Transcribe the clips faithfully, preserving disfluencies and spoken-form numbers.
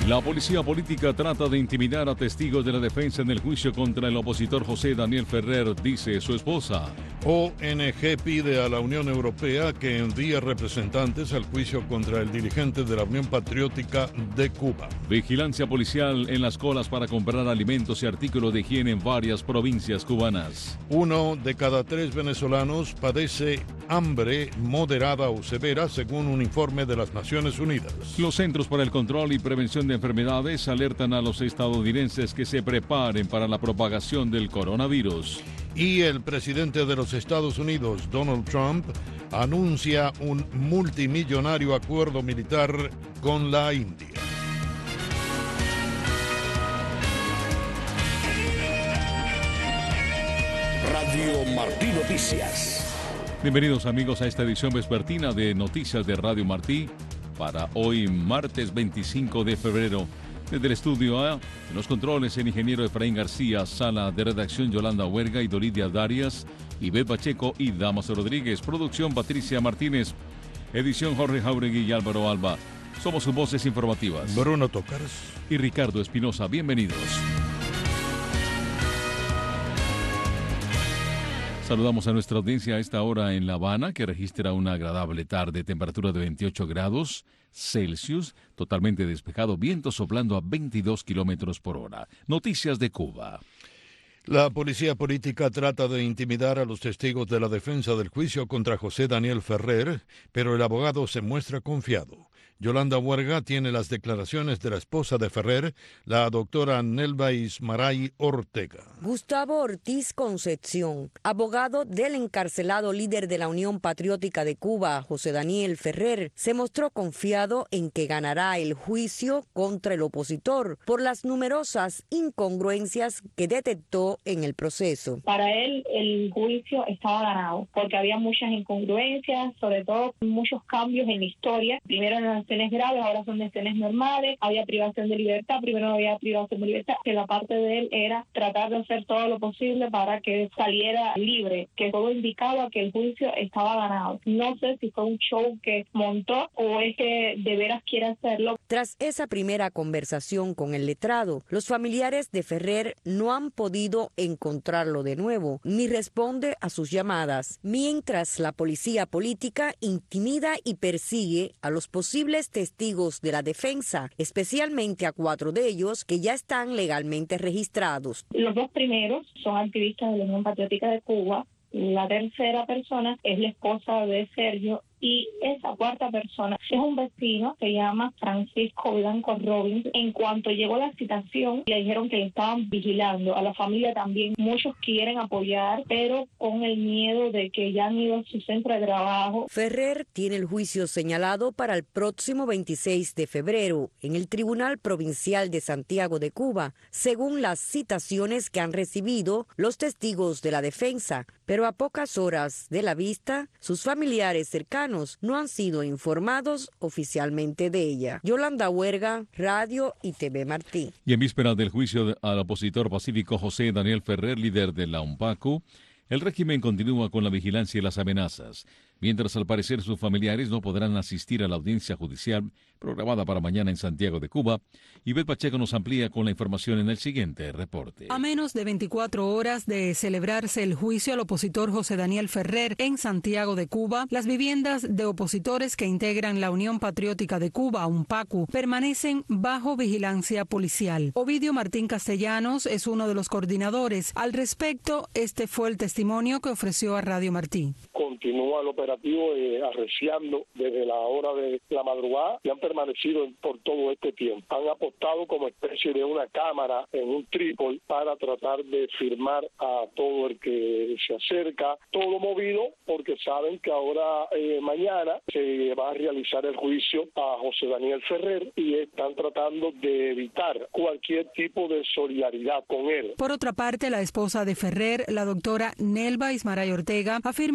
La policía política trata de intimidar a testigos de la defensa en el juicio contra el opositor José Daniel Ferrer, dice su esposa. O N G pide a la Unión Europea que envíe representantes al juicio contra el dirigente de la Unión Patriótica de Cuba. Vigilancia policial en las colas para comprar alimentos y artículos de higiene en varias provincias cubanas. Uno de cada tres venezolanos padece hambre moderada o severa, según un informe de las Naciones Unidas. Los Centros para el Control y Prevención de Enfermedades alertan a los estadounidenses que se preparen para la propagación del coronavirus. Y el presidente de los Estados Unidos, Donald Trump, anuncia un multimillonario acuerdo militar con la India. Radio Martí Noticias. Bienvenidos amigos a esta edición vespertina de Noticias de Radio Martí para hoy martes veinticinco de febrero. Desde el estudio A, en los controles el ingeniero Efraín García, sala de redacción Yolanda Huerga y Doridia Darias, Ivette Pacheco y Damaso Rodríguez, producción Patricia Martínez, edición Jorge Jauregui y Álvaro Alba. Somos sus voces informativas. Bruno Tócares y Ricardo Espinosa. Bienvenidos. Saludamos a nuestra audiencia a esta hora en La Habana, que registra una agradable tarde, temperatura de veintiocho grados Celsius, totalmente despejado, viento soplando a veintidós kilómetros por hora. Noticias de Cuba. La policía política trata de intimidar a los testigos de la defensa del juicio contra José Daniel Ferrer, pero el abogado se muestra confiado. Yolanda Huerga tiene las declaraciones de la esposa de Ferrer, la doctora Nelva Ismaray Ortega. Gustavo Ortiz Concepción, abogado del encarcelado líder de la Unión Patriótica de Cuba, José Daniel Ferrer, se mostró confiado en que ganará el juicio contra el opositor por las numerosas incongruencias que detectó en el proceso. Para él el juicio estaba ganado porque había muchas incongruencias, sobre todo muchos cambios en la historia. Primero en las sanciones graves, ahora son sanciones normales, había privación de libertad, primero no había privación de libertad, que la parte de él era tratar de hacer todo lo posible para que saliera libre, que todo indicaba que el juicio estaba ganado. No sé si fue un show que montó o es que de veras quiere hacerlo. Tras esa primera conversación con el letrado, los familiares de Ferrer no han podido encontrarlo de nuevo, ni responde a sus llamadas, mientras la policía política intimida y persigue a los posibles testigos de la defensa, especialmente a cuatro de ellos que ya están legalmente registrados. Los dos primeros son activistas de la Unión Patriótica de Cuba. La tercera persona es la esposa de Sergio y esa cuarta persona es un vecino, se llama Francisco Blanco Robbins. En cuanto llegó la citación, le dijeron que le estaban vigilando. A la familia también, muchos quieren apoyar, pero con el miedo de que ya han ido a su centro de trabajo. Ferrer tiene el juicio señalado para el próximo veintiséis de febrero en el Tribunal Provincial de Santiago de Cuba, según las citaciones que han recibido los testigos de la defensa. Pero a pocas horas de la vista, sus familiares cercanos no han sido informados oficialmente de ella. Yolanda Huerga, Radio y T V Martí. Y en vísperas del juicio al opositor pacífico José Daniel Ferrer, líder de la UNPACU, el régimen continúa con la vigilancia y las amenazas, mientras al parecer sus familiares no podrán asistir a la audiencia judicial programada para mañana en Santiago de Cuba. Ivette Pacheco nos amplía con la información en el siguiente reporte. A menos de veinticuatro horas de celebrarse el juicio al opositor José Daniel Ferrer en Santiago de Cuba, las viviendas de opositores que integran la Unión Patriótica de Cuba, UNPACU, permanecen bajo vigilancia policial. Ovidio Martín Castellanos es uno de los coordinadores. Al respecto, este fue el testimonio que ofreció a Radio Martí. Continúa el operativo eh, arreciando desde la hora de la madrugada y han permanecido por todo este tiempo. Han apostado como especie de una cámara en un trípode para tratar de firmar a todo el que se acerca, todo movido porque saben que ahora eh, mañana se va a realizar el juicio a José Daniel Ferrer y están tratando de evitar cualquier tipo de solidaridad con él. Por otra parte, la esposa de Ferrer, la doctora Nelva Ismaray Ortega, afirma que un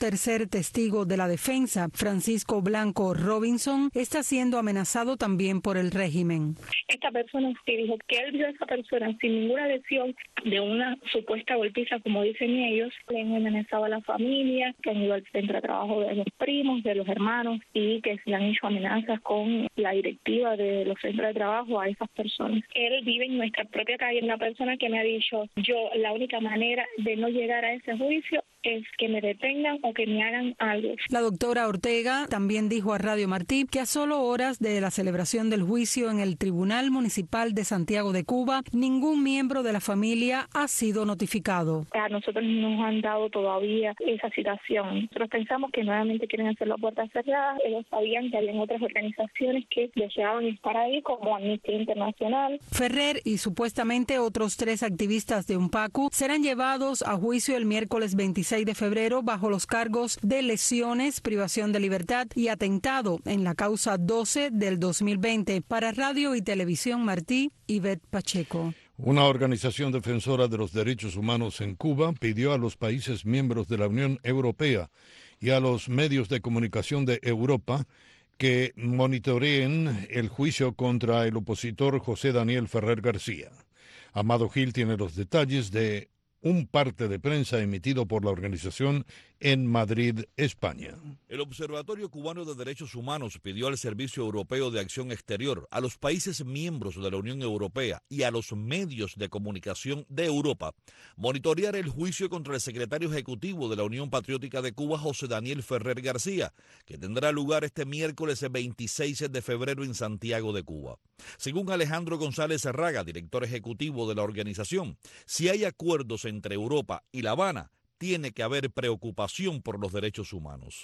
tercer testigo de la defensa, Francisco Blanco Robinson, está siendo amenazado también por el régimen. Esta persona sí dijo que él vio a esa persona sin ninguna lesión de una supuesta golpiza, como dicen ellos. Le han amenazado a la familia, que han ido al centro de trabajo de los primos, de los hermanos, y que se han hecho amenazas con la directiva de los centros de trabajo a esas personas. Él vive en nuestra propia calle, una persona que me ha dicho, yo la única manera de no llegar a ese juicio es que me detengan o que me hagan algo. La doctora Ortega también dijo a Radio Martí que a solo horas de la celebración del juicio en el Tribunal Municipal de Santiago de Cuba, ningún miembro de la familia ha sido notificado. A nosotros no nos han dado todavía esa citación. Nosotros pensamos que nuevamente quieren hacer las puertas cerradas. Ellos sabían que habían otras organizaciones que deseaban estar ahí, como Amnistía Internacional. Ferrer y supuestamente otros tres activistas de UNPACU serán llevados a juicio el miércoles veintiséis de febrero bajo los cargos de lesiones, privación de libertad y atentado en la causa doce del dos mil veinte. Para Radio y Televisión Martí, Ivette Pacheco. Una organización defensora de los derechos humanos en Cuba pidió a los países miembros de la Unión Europea y a los medios de comunicación de Europa que monitoreen el juicio contra el opositor José Daniel Ferrer García. Amado Gil tiene los detalles de un parte de prensa emitido por la organización en Madrid, España. El Observatorio Cubano de Derechos Humanos pidió al Servicio Europeo de Acción Exterior, a los países miembros de la Unión Europea y a los medios de comunicación de Europa monitorear el juicio contra el secretario ejecutivo de la Unión Patriótica de Cuba, José Daniel Ferrer García, que tendrá lugar este miércoles veintiséis de febrero en Santiago de Cuba. Según Alejandro González Serraga, director ejecutivo de la organización, si hay acuerdos entre Europa y La Habana, tiene que haber preocupación por los derechos humanos.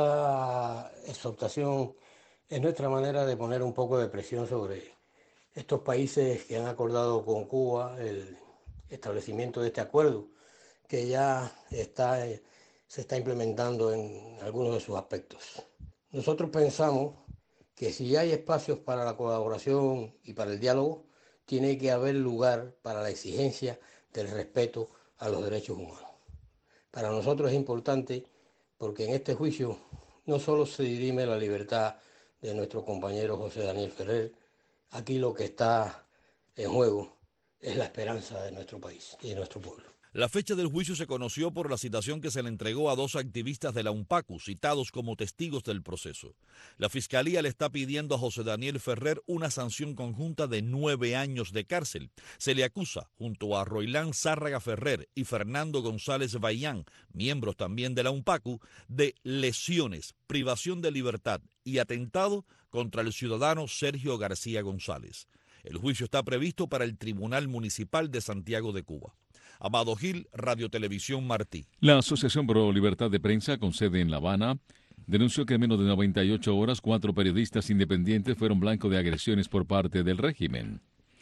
Esta exhortación es nuestra manera de poner un poco de presión sobre estos países que han acordado con Cuba el establecimiento de este acuerdo, que ya está, se está implementando en algunos de sus aspectos. Nosotros pensamos que si hay espacios para la colaboración y para el diálogo, tiene que haber lugar para la exigencia del respeto a los derechos humanos. Para nosotros es importante porque en este juicio no solo se dirime la libertad de nuestro compañero José Daniel Ferrer, aquí lo que está en juego es la esperanza de nuestro país y de nuestro pueblo. La fecha del juicio se conoció por la citación que se le entregó a dos activistas de la UNPACU, citados como testigos del proceso. La Fiscalía le está pidiendo a José Daniel Ferrer una sanción conjunta de nueve años de cárcel. Se le acusa, junto a Roilán Zárraga Ferrer y Fernando González Bayán, miembros también de la UNPACU, de lesiones, privación de libertad y atentado contra el ciudadano Sergio García González. El juicio está previsto para el Tribunal Municipal de Santiago de Cuba. Amado Gil, Radio Televisión Martí. La Asociación Pro Libertad de Prensa, con sede en La Habana, denunció que en menos de noventa y ocho horas cuatro periodistas independientes fueron blanco de agresiones por parte del régimen.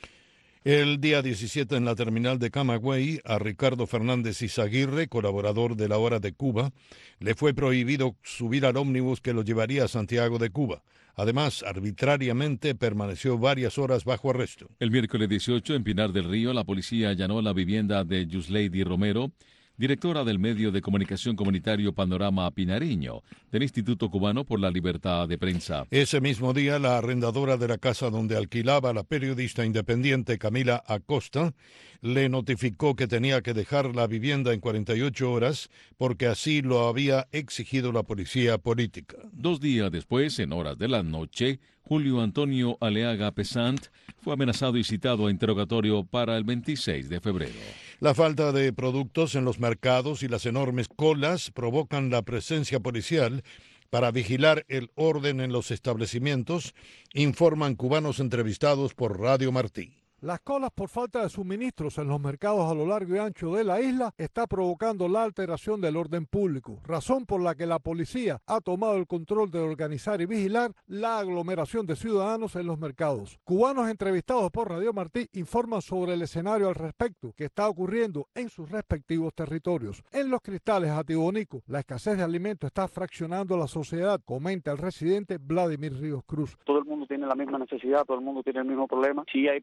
El día diecisiete en la terminal de Camagüey, a Ricardo Fernández Izaguirre, colaborador de La Hora de Cuba, le fue prohibido subir al ómnibus que lo llevaría a Santiago de Cuba. Además, arbitrariamente permaneció varias horas bajo arresto. El miércoles dieciocho, en Pinar del Río, la policía allanó la vivienda de Yusleidy Romero, directora del medio de comunicación comunitario Panorama Pinariño, del Instituto Cubano por la Libertad de Prensa. Ese mismo día, la arrendadora de la casa donde alquilaba la periodista independiente Camila Acosta le notificó que tenía que dejar la vivienda en cuarenta y ocho horas porque así lo había exigido la policía política. Dos días después, en horas de la noche, Julio Antonio Aleaga Pesant fue amenazado y citado a interrogatorio para el veintiséis de febrero. La falta de productos en los mercados y las enormes colas provocan la presencia policial para vigilar el orden en los establecimientos, informan cubanos entrevistados por Radio Martí. Las colas por falta de suministros en los mercados a lo largo y ancho de la isla está provocando la alteración del orden público, razón por la que la policía ha tomado el control de organizar y vigilar la aglomeración de ciudadanos en los mercados. Cubanos entrevistados por Radio Martí informan sobre el escenario al respecto que está ocurriendo en sus respectivos territorios. En Los Cristales, Atibonico, la escasez de alimentos está fraccionando la sociedad, comenta el residente Vladimir Ríos Cruz. Todo el mundo tiene la misma necesidad, todo el mundo tiene el mismo problema. Sí hay presencia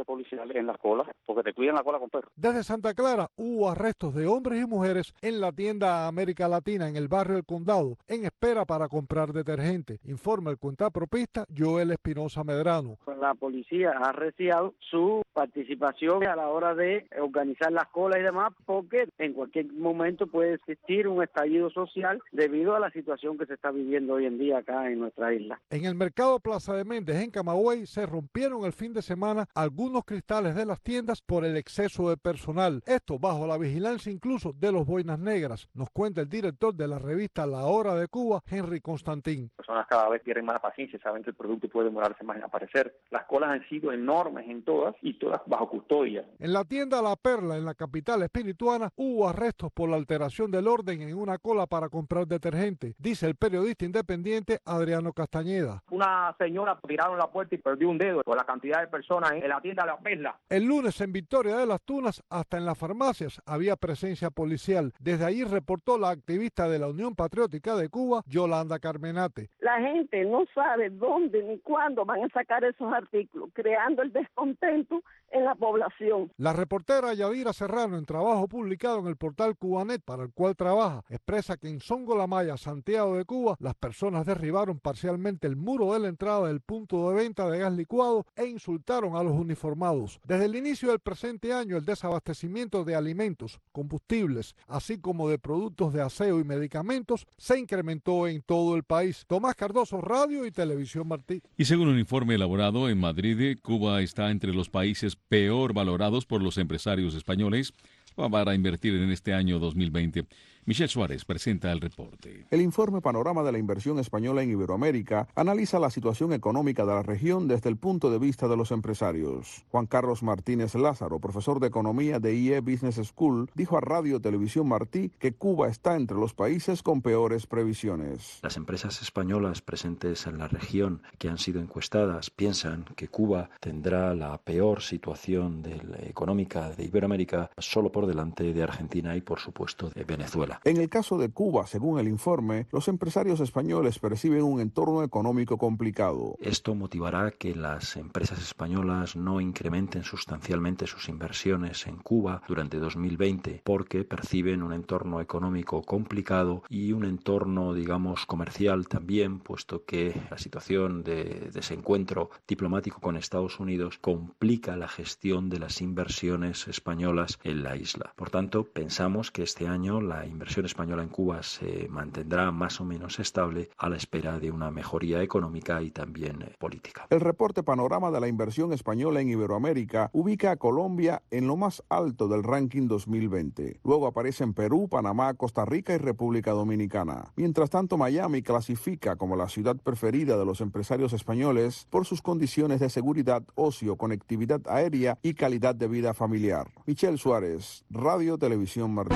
presencia policial en las colas, porque te cuidan la cola con perros. Desde Santa Clara hubo arrestos de hombres y mujeres en la tienda América Latina en el barrio El Condado, en espera para comprar detergente, informa el cuentapropista Joel Espinosa Medrano. La policía ha apreciado su participación a la hora de organizar las colas y demás, porque en cualquier momento puede existir un estallido social debido a la situación que se está viviendo hoy en día acá en nuestra isla. En el mercado Plaza de Méndez, en Camagüey, se rompieron el fin de semana algunos cristales de las tiendas por el exceso de personal. Esto bajo la vigilancia incluso de los Boinas Negras, nos cuenta el director de la revista La Hora de Cuba, Henry Constantín. Las personas cada vez tienen más paciencia, saben que el producto puede demorarse más en aparecer. Las colas han sido enormes en todas y todas bajo custodia. En la tienda La Perla, en la capital espirituana, hubo arrestos por la alteración del orden en una cola para comprar detergente, dice el periodista independiente Adriano Castañeda. Una señora tiraron la puerta y perdió un dedo por la cantidad de personas en la tienda La Perla. El lunes en Victoria de las Tunas, hasta en las farmacias había presencia policial. Desde ahí reportó la activista de la Unión Patriótica de Cuba, Yolanda Carmenate. La gente no sabe dónde ni cuándo van a sacar esos artículos, creando el descontento en la población. La reportera Yadira Serrano, en trabajo publicado en el portal Cubanet, para el cual trabaja, expresa que en Songo La Maya, Santiago de Cuba, las personas derribaron parcialmente el muro de la entrada del punto de venta de gas licuado e insultaron a los uniformados. Desde el inicio del presente año, el desabastecimiento de alimentos, combustibles, así como de productos de aseo y medicamentos, se incrementó en todo el país. Tomás Cardoso, Radio y Televisión Martí. Y según un informe elaborado en Madrid, Cuba está entre los países peor valorados por los empresarios españoles para invertir en este año dos mil veinte. Michelle Suárez presenta el reporte. El informe Panorama de la Inversión Española en Iberoamérica analiza la situación económica de la región desde el punto de vista de los empresarios. Juan Carlos Martínez Lázaro, profesor de Economía de I E Business School, dijo a Radio Televisión Martí que Cuba está entre los países con peores previsiones. Las empresas españolas presentes en la región que han sido encuestadas piensan que Cuba tendrá la peor situación del, económica de Iberoamérica, solo por delante de Argentina y, por supuesto, de Venezuela. En el caso de Cuba, según el informe, los empresarios españoles perciben un entorno económico complicado. Esto motivará que las empresas españolas no incrementen sustancialmente sus inversiones en Cuba durante dos mil veinte, porque perciben un entorno económico complicado y un entorno, digamos, comercial también, puesto que la situación de desencuentro diplomático con Estados Unidos complica la gestión de las inversiones españolas en la isla. Por tanto, pensamos que este año la inversión inversión española en Cuba se mantendrá más o menos estable a la espera de una mejoría económica y también eh, política. El reporte Panorama de la Inversión Española en Iberoamérica ubica a Colombia en lo más alto del ranking dos mil veinte. Luego aparecen Perú, Panamá, Costa Rica y República Dominicana. Mientras tanto, Miami clasifica como la ciudad preferida de los empresarios españoles por sus condiciones de seguridad, ocio, conectividad aérea y calidad de vida familiar. Michelle Suárez, Radio Televisión Martí.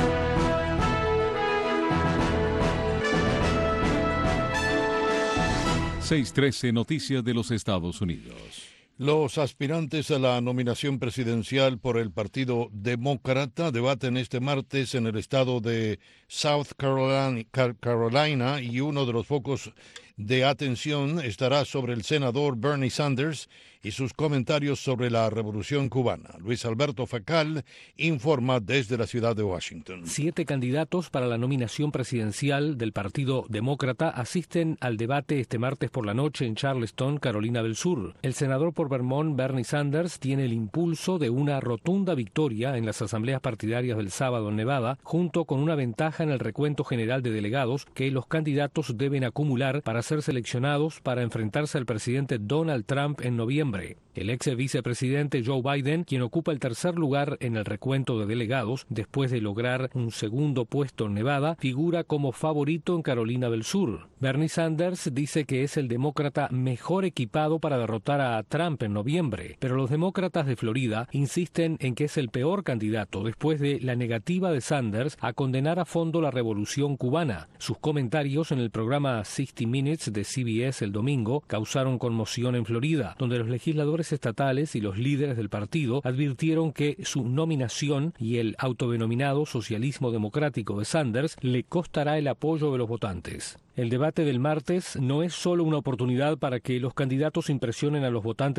seis trece Noticias de los Estados Unidos. Los aspirantes a la nominación presidencial por el Partido Demócrata debaten este martes en el estado de South Carolina, Carolina y uno de los focos de atención estará sobre el senador Bernie Sanders y sus comentarios sobre la revolución cubana. Luis Alberto Facal informa desde la ciudad de Washington. Siete candidatos para la nominación presidencial del Partido Demócrata asisten al debate este martes por la noche en Charleston, Carolina del Sur. El senador por Vermont, Bernie Sanders, tiene el impulso de una rotunda victoria en las asambleas partidarias del sábado en Nevada, junto con una ventaja en el recuento general de delegados que los candidatos deben acumular para ser seleccionados para enfrentarse al presidente Donald Trump en noviembre. El ex vicepresidente Joe Biden, quien ocupa el tercer lugar en el recuento de delegados después de lograr un segundo puesto en Nevada, figura como favorito en Carolina del Sur. Bernie Sanders dice que es el demócrata mejor equipado para derrotar a Trump en noviembre, pero los demócratas de Florida insisten en que es el peor candidato después de la negativa de Sanders a condenar a fondo la revolución cubana. Sus comentarios en el programa sesenta Minutes de C B S el domingo causaron conmoción en Florida, donde los legisladores estatales y los líderes del partido advirtieron que su nominación y el autodenominado socialismo democrático de Sanders le costará el apoyo de los votantes. El debate del martes no es solo una oportunidad para que los candidatos impresionen a los votantes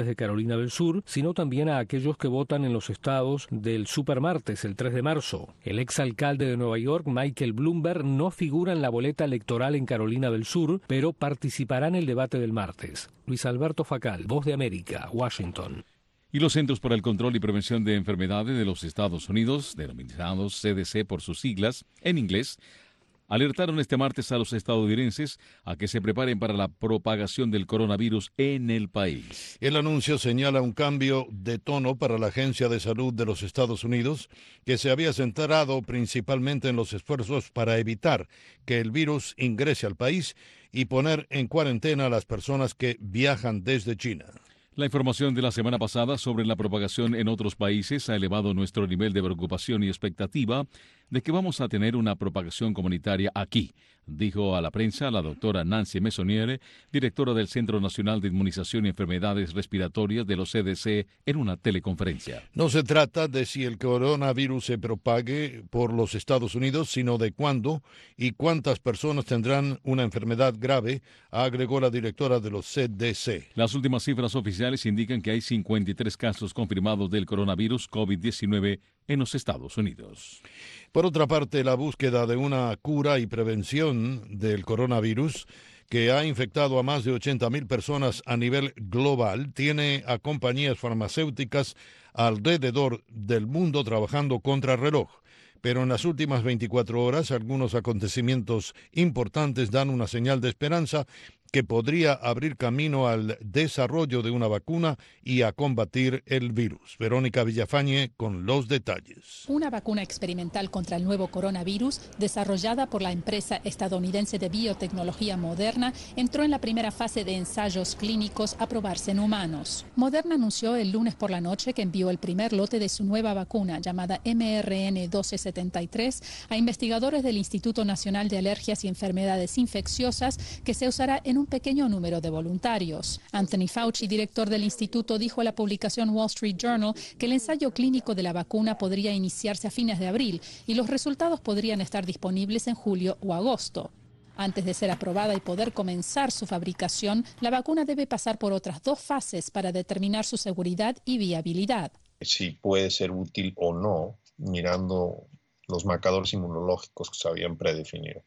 de Carolina del Sur, sino también a aquellos que votan en los estados del supermartes el tres de marzo. El exalcalde de Nueva York, Michael Bloomberg, no figura en la boleta electoral en Carolina del Sur, pero participará en el debate del martes. Luis Alberto Facal, Voz de América, Washington. Y los Centros para el Control y Prevención de Enfermedades de los Estados Unidos, denominados C D C por sus siglas, en inglés, alertaron este martes a los estadounidenses a que se preparen para la propagación del coronavirus en el país. El anuncio señala un cambio de tono para la Agencia de Salud de los Estados Unidos, que se había centrado principalmente en los esfuerzos para evitar que el virus ingrese al país y poner en cuarentena a las personas que viajan desde China. La información de la semana pasada sobre la propagación en otros países ha elevado nuestro nivel de preocupación y expectativa de que vamos a tener una propagación comunitaria aquí, dijo a la prensa la doctora Nancy Messonnier, directora del Centro Nacional de Inmunización y Enfermedades Respiratorias de los C D C, en una teleconferencia. No se trata de si el coronavirus se propague por los Estados Unidos, sino de cuándo y cuántas personas tendrán una enfermedad grave, agregó la directora de los C D C. Las últimas cifras oficiales indican que hay cincuenta y tres casos confirmados del coronavirus COVID diecinueve en los Estados Unidos. Por otra parte, la búsqueda de una cura y prevención del coronavirus, que ha infectado a más de ochenta mil personas a nivel global, tiene a compañías farmacéuticas alrededor del mundo trabajando contra reloj. Pero en las últimas veinticuatro horas, algunos acontecimientos importantes dan una señal de esperanza que podría abrir camino al desarrollo de una vacuna y a combatir el virus. Verónica Villafañe con los detalles. Una vacuna experimental contra el nuevo coronavirus, desarrollada por la empresa estadounidense de biotecnología Moderna, entró en la primera fase de ensayos clínicos a probarse en humanos. Moderna anunció el lunes por la noche que envió el primer lote de su nueva vacuna, llamada M R N doce setenta y tres, a investigadores del Instituto Nacional de Alergias y Enfermedades Infecciosas, que se usará en un pequeño número de voluntarios. Anthony Fauci, director del instituto, dijo a la publicación Wall Street Journal que el ensayo clínico de la vacuna podría iniciarse a fines de abril y los resultados podrían estar disponibles en julio o agosto. Antes de ser aprobada y poder comenzar su fabricación, la vacuna debe pasar por otras dos fases para determinar su seguridad y viabilidad. Si puede ser útil o no, mirando los marcadores inmunológicos que se habían predefinido.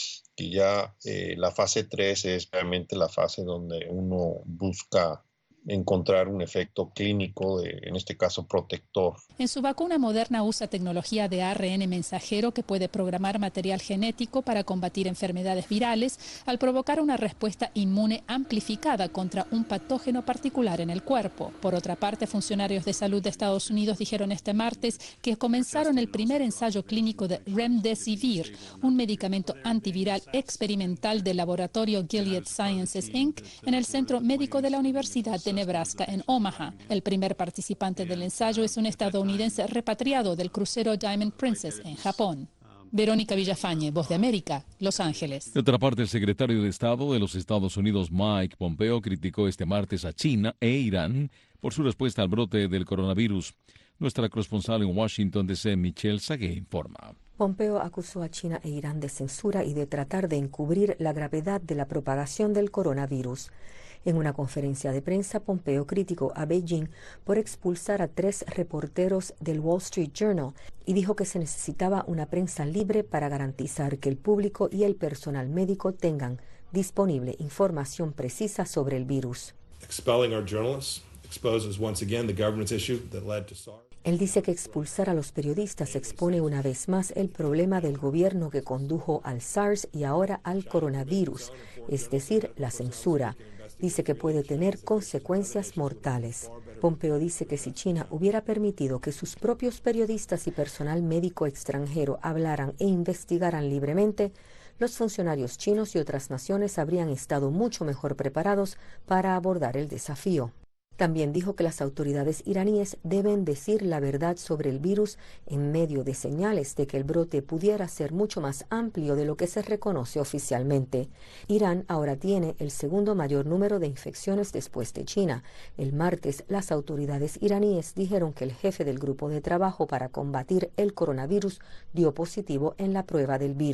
Y ya eh, la fase tres es realmente la fase donde uno busca encontrar un efecto clínico, de, en este caso protector. En su vacuna, Moderna usa tecnología de A R N mensajero que puede programar material genético para combatir enfermedades virales al provocar una respuesta inmune amplificada contra un patógeno particular en el cuerpo. Por otra parte, funcionarios de salud de Estados Unidos dijeron este martes que comenzaron el primer ensayo clínico de Remdesivir, un medicamento antiviral experimental del laboratorio Gilead Sciences incorporated, en el Centro Médico de la Universidad de Nebraska en Omaha. El primer participante del ensayo es un estadounidense repatriado del crucero Diamond Princess en Japón. Verónica Villafañe, Voz de América, Los Ángeles. De otra parte, el secretario de Estado de los Estados Unidos, Mike Pompeo, criticó este martes a China e Irán por su respuesta al brote del coronavirus. Nuestra corresponsal en Washington, D C, Michelle Sagué, informa. Pompeo acusó a China e Irán de censura y de tratar de encubrir la gravedad de la propagación del coronavirus. En una conferencia de prensa, Pompeo criticó a Beijing por expulsar a tres reporteros del Wall Street Journal y dijo que se necesitaba una prensa libre para garantizar que el público y el personal médico tengan disponible información precisa sobre el virus. Expelling our journalists exposes once again the governance issue that led to SARS. Él dice que expulsar a los periodistas expone una vez más el problema del gobierno que condujo al SARS y ahora al coronavirus, es decir, la censura. Dice que puede tener consecuencias mortales. Pompeo dice que si China hubiera permitido que sus propios periodistas y personal médico extranjero hablaran e investigaran libremente, los funcionarios chinos y otras naciones habrían estado mucho mejor preparados para abordar el desafío. También dijo que las autoridades iraníes deben decir la verdad sobre el virus en medio de señales de que el brote pudiera ser mucho más amplio de lo que se reconoce oficialmente. Irán ahora tiene el segundo mayor número de infecciones después de China. El martes, las autoridades iraníes dijeron que el jefe del grupo de trabajo para combatir el coronavirus dio positivo en la prueba del virus.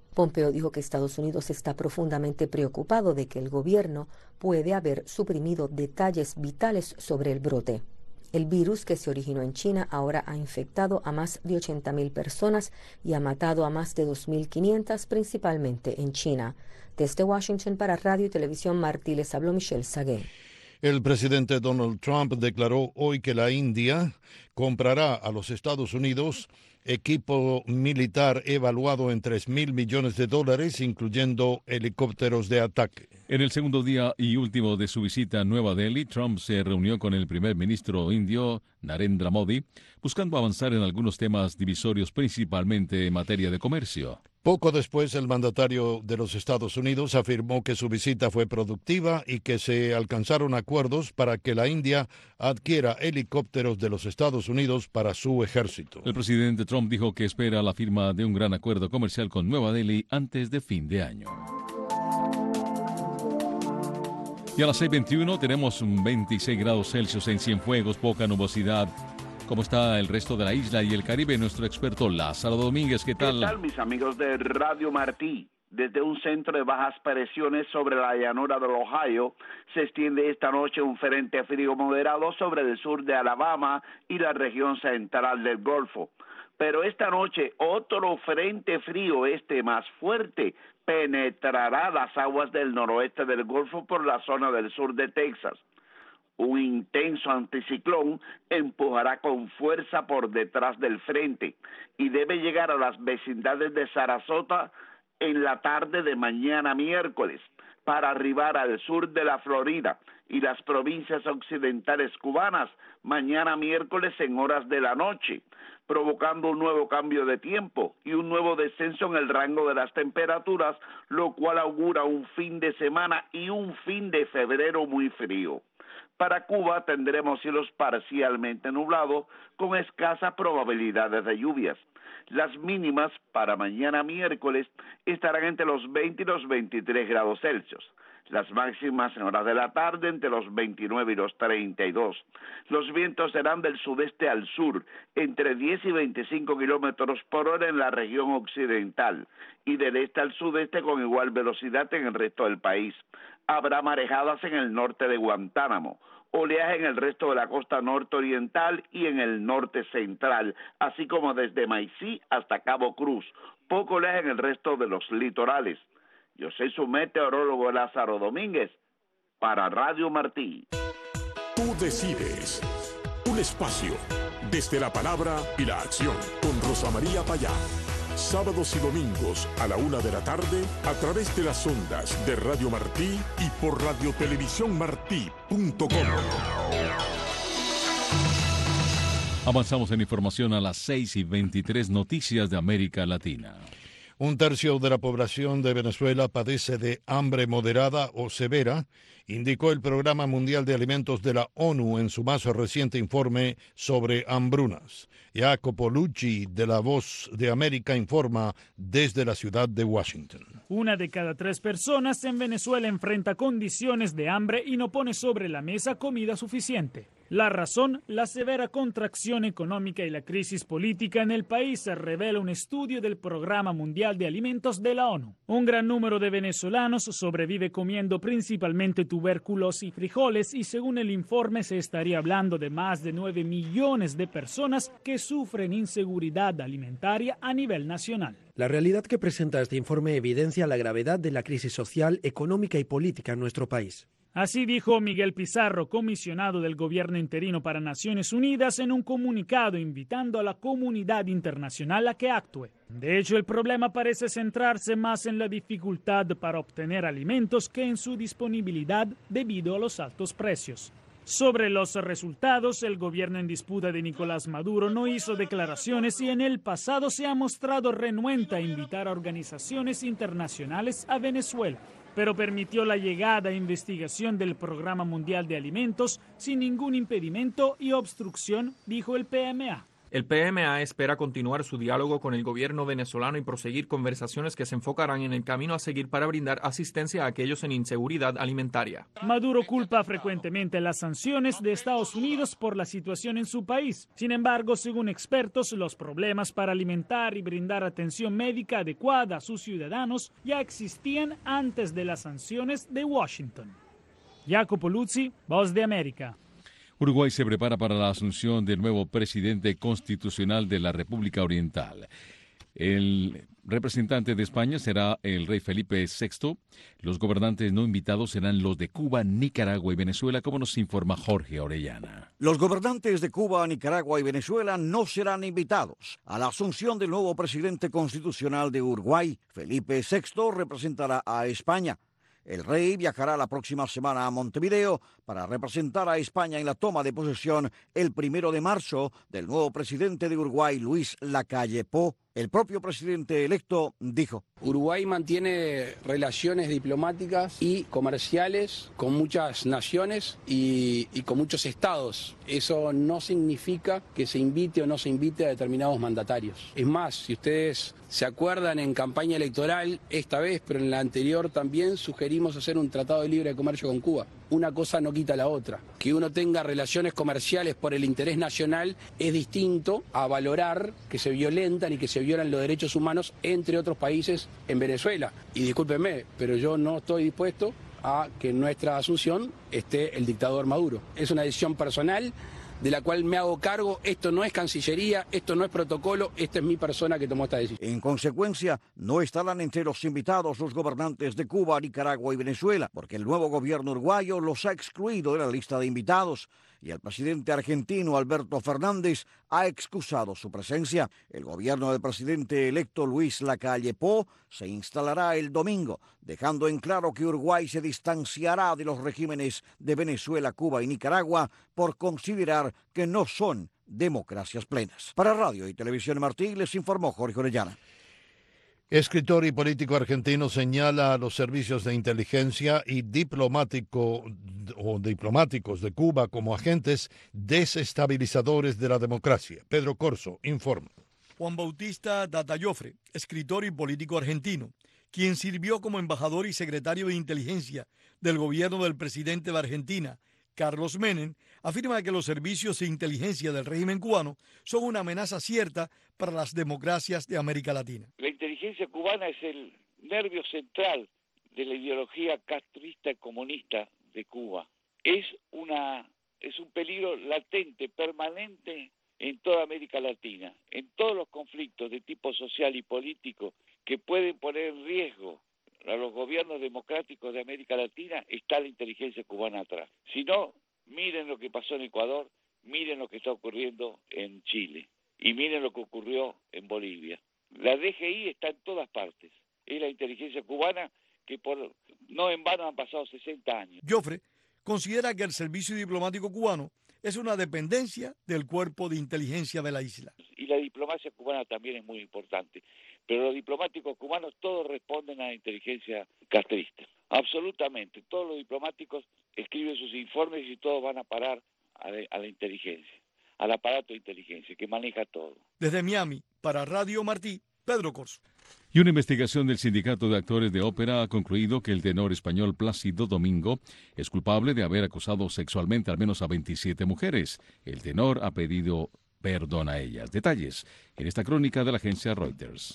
Pompeo dijo que Estados Unidos está profundamente preocupado de que el gobierno puede haber suprimido detalles vitales sobre el brote. El virus, que se originó en China, ahora ha infectado a más de ochenta mil personas y ha matado a más de dos mil quinientas, principalmente en China. Desde Washington para Radio y Televisión Martí les habló Michelle Sagué. El presidente Donald Trump declaró hoy que la India comprará a los Estados Unidos equipo militar evaluado en tres mil millones de dólares, incluyendo helicópteros de ataque. En el segundo día y último de su visita a Nueva Delhi, Trump se reunió con el primer ministro indio, Narendra Modi, buscando avanzar en algunos temas divisorios, principalmente en materia de comercio. Poco después, el mandatario de los Estados Unidos afirmó que su visita fue productiva y que se alcanzaron acuerdos para que la India adquiera helicópteros de los Estados Unidos para su ejército. El presidente Trump dijo que espera la firma de un gran acuerdo comercial con Nueva Delhi antes de fin de año. Y a las seis veintiuno tenemos veintiséis grados Celsius en Cienfuegos, poca nubosidad. ¿Cómo está el resto de la isla y el Caribe? Nuestro experto Lázaro Domínguez, ¿qué tal? ¿Qué tal, mis amigos de Radio Martí? Desde un centro de bajas presiones sobre la llanura del Ohio, se extiende esta noche un frente frío moderado sobre el sur de Alabama y la región central del Golfo. Pero esta noche otro frente frío, este más fuerte, penetrará las aguas del noroeste del Golfo por la zona del sur de Texas. Un intenso anticiclón empujará con fuerza por detrás del frente y debe llegar a las vecindades de Sarasota en la tarde de mañana miércoles para arribar al sur de la Florida y las provincias occidentales cubanas mañana miércoles en horas de la noche, provocando un nuevo cambio de tiempo y un nuevo descenso en el rango de las temperaturas, lo cual augura un fin de semana y un fin de febrero muy frío. Para Cuba tendremos cielos parcialmente nublados con escasas probabilidades de lluvias. Las mínimas para mañana miércoles estarán entre los veinte y los veintitrés grados Celsius. Las máximas en horas de la tarde entre los veintinueve y los treinta y dos. Los vientos serán del sudeste al sur, entre diez y veinticinco kilómetros por hora en la región occidental y del este al sudeste con igual velocidad en el resto del país. Habrá marejadas en el norte de Guantánamo, oleaje en el resto de la costa norte-oriental y en el norte central, así como desde Maicí hasta Cabo Cruz, poco oleaje en el resto de los litorales. Yo soy su meteorólogo Lázaro Domínguez, para Radio Martí. Tú decides. Un espacio desde la palabra y la acción con Rosa María Payá. Sábados y domingos a la una de la tarde a través de las ondas de Radio Martí y por radio televisión martí punto com. Avanzamos en información a las seis y veintitrés, noticias de América Latina. Un tercio de la población de Venezuela padece de hambre moderada o severa, indicó el Programa Mundial de Alimentos de la ONU en su más reciente informe sobre hambrunas. Jacopo Lucci, de La Voz de América, informa desde la ciudad de Washington. Una de cada tres personas en Venezuela enfrenta condiciones de hambre y no pone sobre la mesa comida suficiente. La razón, la severa contracción económica y la crisis política en el país, se revela un estudio del Programa Mundial de Alimentos de la ONU. Un gran número de venezolanos sobrevive comiendo principalmente tubérculos y frijoles y según el informe se estaría hablando de más de nueve millones de personas que sufren inseguridad alimentaria a nivel nacional. La realidad que presenta este informe evidencia la gravedad de la crisis social, económica y política en nuestro país. Así dijo Miguel Pizarro, comisionado del gobierno interino para Naciones Unidas, en un comunicado invitando a la comunidad internacional a que actúe. De hecho, el problema parece centrarse más en la dificultad para obtener alimentos que en su disponibilidad debido a los altos precios. Sobre los resultados, el gobierno en disputa de Nicolás Maduro no hizo declaraciones y en el pasado se ha mostrado renuente a invitar a organizaciones internacionales a Venezuela, pero permitió la llegada e investigación del Programa Mundial de Alimentos sin ningún impedimento y obstrucción, dijo el P M A. El P M A espera continuar su diálogo con el gobierno venezolano y proseguir conversaciones que se enfocarán en el camino a seguir para brindar asistencia a aquellos en inseguridad alimentaria. Maduro culpa frecuentemente las sanciones de Estados Unidos por la situación en su país. Sin embargo, según expertos, los problemas para alimentar y brindar atención médica adecuada a sus ciudadanos ya existían antes de las sanciones de Washington. Jacopo Luzzi, Voz de América. Uruguay se prepara para la asunción del nuevo presidente constitucional de la República Oriental. El representante de España será el rey Felipe sexto. Los gobernantes no invitados serán los de Cuba, Nicaragua y Venezuela, como nos informa Jorge Orellana. Los gobernantes de Cuba, Nicaragua y Venezuela no serán invitados a la asunción del nuevo presidente constitucional de Uruguay. Felipe sexto representará a España. El rey viajará la próxima semana a Montevideo para representar a España en la toma de posesión el primero de marzo del nuevo presidente de Uruguay, Luis Lacalle Pou. El propio presidente electo dijo: Uruguay mantiene relaciones diplomáticas y comerciales con muchas naciones y, y con muchos estados. Eso no significa que se invite o no se invite a determinados mandatarios. Es más, si ustedes se acuerdan, en campaña electoral, esta vez, pero en la anterior también, sugerimos hacer un tratado de libre comercio con Cuba. Una cosa no quita la otra. Que uno tenga relaciones comerciales por el interés nacional es distinto a valorar que se violentan y que se violan los derechos humanos, entre otros países, en Venezuela. Y discúlpenme, pero yo no estoy dispuesto a que en nuestra asunción esté el dictador Maduro. Es una decisión personal de la cual me hago cargo. Esto no es Cancillería, esto no es protocolo, esta es mi persona que tomó esta decisión. En consecuencia, no estarán entre los invitados los gobernantes de Cuba, Nicaragua y Venezuela, porque el nuevo gobierno uruguayo los ha excluido de la lista de invitados. Y el presidente argentino Alberto Fernández ha excusado su presencia. El gobierno del presidente electo Luis Lacalle Pou se instalará el domingo, dejando en claro que Uruguay se distanciará de los regímenes de Venezuela, Cuba y Nicaragua por considerar que no son democracias plenas. Para Radio y Televisión Martí les informó Jorge Orellana. Escritor y político argentino señala a los servicios de inteligencia y diplomático o diplomáticos de Cuba como agentes desestabilizadores de la democracia. Pedro Corso informa. Juan Bautista Data Joffre, escritor y político argentino, quien sirvió como embajador y secretario de inteligencia del gobierno del presidente de Argentina, Carlos Menem, afirma que los servicios de inteligencia del régimen cubano son una amenaza cierta para las democracias de América Latina. La inteligencia cubana es el nervio central de la ideología castrista y comunista de Cuba. Es una es un peligro latente, permanente en toda América Latina, en todos los conflictos de tipo social y político que pueden poner en riesgo a los gobiernos democráticos de América Latina, está la inteligencia cubana atrás. Si no, miren lo que pasó en Ecuador, miren lo que está ocurriendo en Chile y miren lo que ocurrió en Bolivia. La D G I está en todas partes. Es la inteligencia cubana que por no en vano han pasado sesenta años. Joffre considera que el servicio diplomático cubano es una dependencia del cuerpo de inteligencia de la isla. Y la diplomacia cubana también es muy importante, pero los diplomáticos cubanos todos responden a la inteligencia castrista. Absolutamente, todos los diplomáticos escriben sus informes y todos van a parar a la, a la inteligencia, al aparato de inteligencia que maneja todo. Desde Miami, para Radio Martí, Pedro Corso. Y una investigación del Sindicato de Actores de Ópera ha concluido que el tenor español Plácido Domingo es culpable de haber acosado sexualmente al menos a veintisiete mujeres. El tenor ha pedido perdón a ellas. Detalles en esta crónica de la agencia Reuters.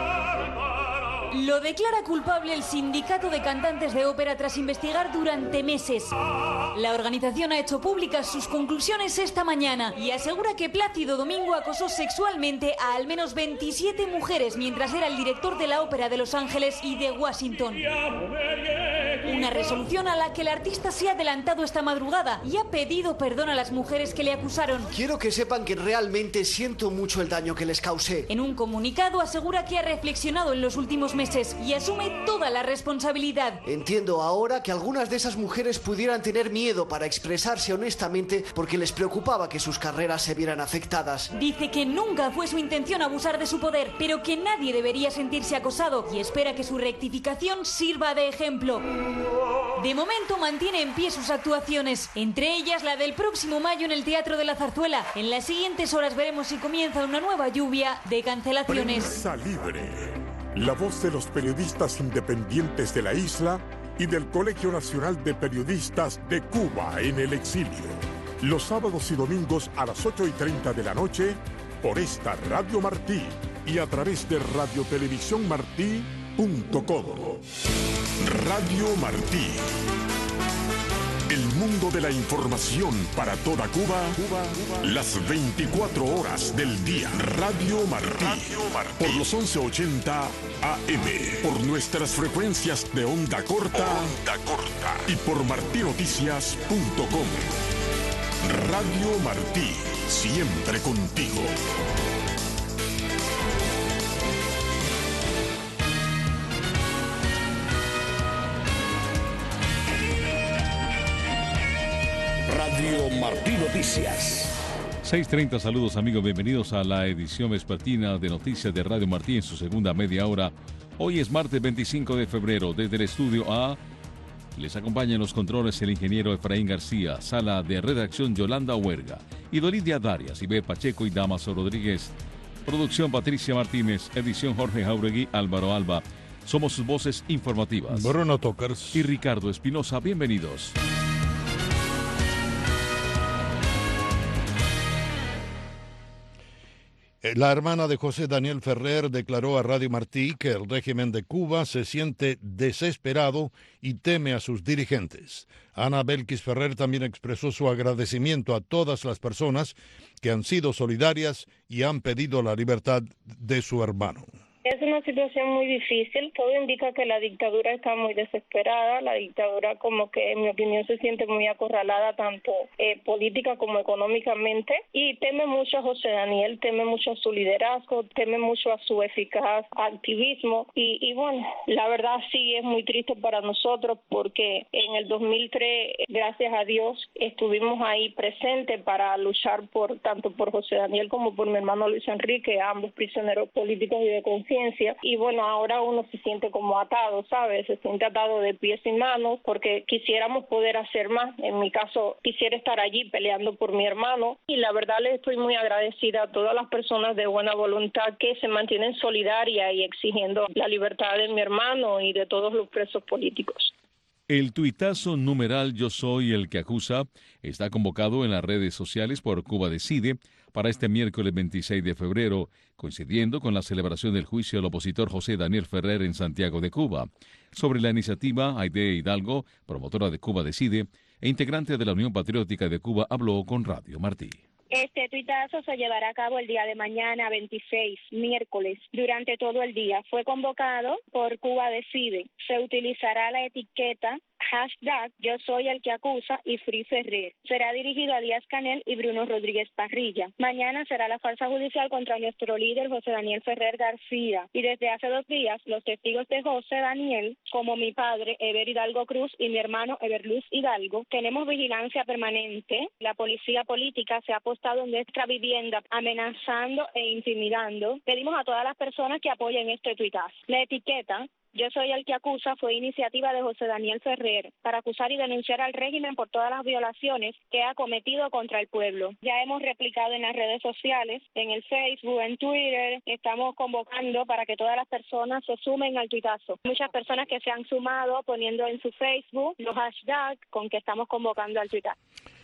Lo declara culpable el Sindicato de Cantantes de Ópera tras investigar durante meses. La organización ha hecho públicas sus conclusiones esta mañana y asegura que Plácido Domingo acosó sexualmente a al menos veintisiete mujeres mientras era el director de la Ópera de Los Ángeles y de Washington. Una resolución a la que el artista se ha adelantado esta madrugada y ha pedido perdón a las mujeres que le acusaron. Quiero que sepan que realmente siento mucho el daño que les causé. En un comunicado asegura que ha reflexionado en los últimos meses y asume toda la responsabilidad. Entiendo ahora que algunas de esas mujeres pudieran tener miedo para expresarse honestamente porque les preocupaba que sus carreras se vieran afectadas. Dice que nunca fue su intención abusar de su poder, pero que nadie debería sentirse acosado y espera que su rectificación sirva de ejemplo. De momento mantiene en pie sus actuaciones, entre ellas la del próximo mayo en el Teatro de la Zarzuela. En las siguientes horas veremos si comienza una nueva lluvia de cancelaciones. Prensa Libre, la voz de los periodistas independientes de la isla y del Colegio Nacional de Periodistas de Cuba en el exilio. Los sábados y domingos a las ocho y treinta de la noche por esta Radio Martí y a través de radio televisión martí punto com. Radio Martí. El mundo de la información para toda Cuba, Cuba, Cuba, las veinticuatro horas del día. Radio Martí, Radio Martí. Por los once ochenta A M, por nuestras frecuencias de onda corta, onda corta y por martí noticias punto com. Radio Martí, siempre contigo. Radio Martí Noticias. seis treinta, saludos amigos, bienvenidos a la edición vespertina de Noticias de Radio Martí en su segunda media hora. Hoy es martes veinticinco de febrero, desde el estudio A les acompaña en los controles el ingeniero Efraín García, sala de redacción Yolanda Huerga, Idolidia Darias, Iber Pacheco y Damaso Rodríguez. Producción Patricia Martínez, edición Jorge Jauregui, Álvaro Alba. Somos sus voces informativas. Bruno Tokers y Ricardo Espinosa, bienvenidos. La hermana de José Daniel Ferrer declaró a Radio Martí que el régimen de Cuba se siente desesperado y teme a sus dirigentes. Ana Belkis Ferrer también expresó su agradecimiento a todas las personas que han sido solidarias y han pedido la libertad de su hermano. Es una situación muy difícil, todo indica que la dictadura está muy desesperada, la dictadura como que en mi opinión se siente muy acorralada tanto eh, política como económicamente y teme mucho a José Daniel, teme mucho a su liderazgo, teme mucho a su eficaz activismo y, y bueno, la verdad sí es muy triste para nosotros porque en el dos mil tres, gracias a Dios, estuvimos ahí presentes para luchar por tanto por José Daniel como por mi hermano Luis Enrique, ambos prisioneros políticos y de conciencia. Y bueno, ahora uno se siente como atado, ¿sabes? Se siente atado de pies y manos porque quisiéramos poder hacer más. En mi caso, quisiera estar allí peleando por mi hermano y la verdad le estoy muy agradecida a todas las personas de buena voluntad que se mantienen solidarias y exigiendo la libertad de mi hermano y de todos los presos políticos. El tuitazo numeral Yo Soy el que acusa está convocado en las redes sociales por Cuba Decide para este miércoles veintiséis de febrero, coincidiendo con la celebración del juicio al opositor José Daniel Ferrer en Santiago de Cuba. Sobre la iniciativa, Aide Hidalgo, promotora de Cuba Decide e integrante de la Unión Patriótica de Cuba, habló con Radio Martí. Este tuitazo se llevará a cabo el día de mañana, veintiséis, miércoles, durante todo el día. Fue convocado por Cuba Decide. Se utilizará la etiqueta hashtag Yo Soy el que acusa y Free Ferrer. Será dirigido a Díaz Canel y Bruno Rodríguez Parrilla. Mañana será la farsa judicial contra nuestro líder José Daniel Ferrer García. Y desde hace dos días, los testigos de José Daniel, como mi padre, Eber Hidalgo Cruz, y mi hermano, Eber Luz Hidalgo, tenemos vigilancia permanente. La policía política se ha apostado en nuestra vivienda, amenazando e intimidando. Pedimos a todas las personas que apoyen este tuitazo. La etiqueta Yo Soy el que acusa fue iniciativa de José Daniel Ferrer para acusar y denunciar al régimen por todas las violaciones que ha cometido contra el pueblo. Ya hemos replicado en las redes sociales, en el Facebook, en Twitter, estamos convocando para que todas las personas se sumen al tuitazo. Muchas personas que se han sumado poniendo en su Facebook los hashtags con que estamos convocando al tuitazo.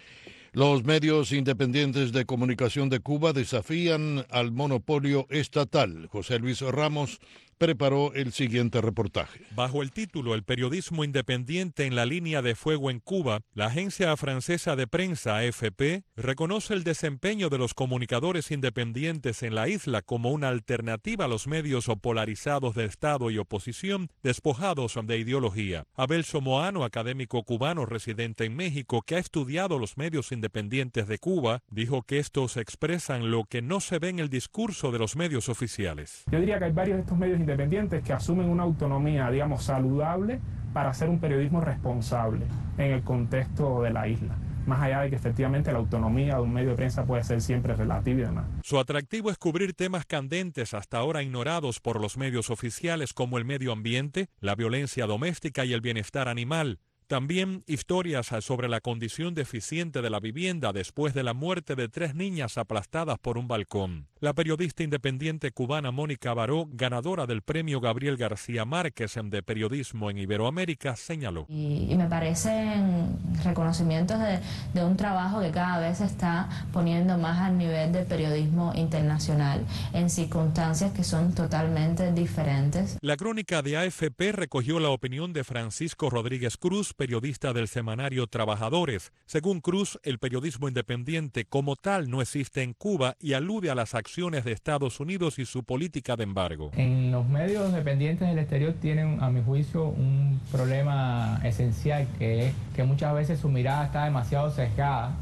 Los medios independientes de comunicación de Cuba desafían al monopolio estatal. José Luis Ramos preparó el siguiente reportaje. Bajo el título El periodismo independiente en la línea de fuego en Cuba, la agencia francesa de prensa A F P reconoce el desempeño de los comunicadores independientes en la isla como una alternativa a los medios polarizados de Estado y oposición despojados de ideología. Abel Somoano, académico cubano residente en México que ha estudiado los medios independientes de Cuba, dijo que estos expresan lo que no se ve en el discurso de los medios oficiales. Yo diría que hay varios de estos medios independientes que asumen una autonomía, digamos, saludable para hacer un periodismo responsable en el contexto de la isla. Más allá de que efectivamente la autonomía de un medio de prensa puede ser siempre relativa y demás. Su atractivo es cubrir temas candentes hasta ahora ignorados por los medios oficiales como el medio ambiente, la violencia doméstica y el bienestar animal. También historias sobre la condición deficiente de la vivienda después de la muerte de tres niñas aplastadas por un balcón. La periodista independiente cubana Mónica Baró, ganadora del premio Gabriel García Márquez de periodismo en Iberoamérica, señaló. Y, y me parecen reconocimientos de, de un trabajo que cada vez se está poniendo más al nivel del periodismo internacional, en circunstancias que son totalmente diferentes. La crónica de A F P recogió la opinión de Francisco Rodríguez Cruz, periodista del semanario Trabajadores. Según Cruz, el periodismo independiente como tal no existe en Cuba y alude a las acciones de Estados Unidos y su política de embargo. En los medios dependientes del exterior tienen, a mi juicio, un problema esencial, que es que muchas veces su mirada está demasiado sesgada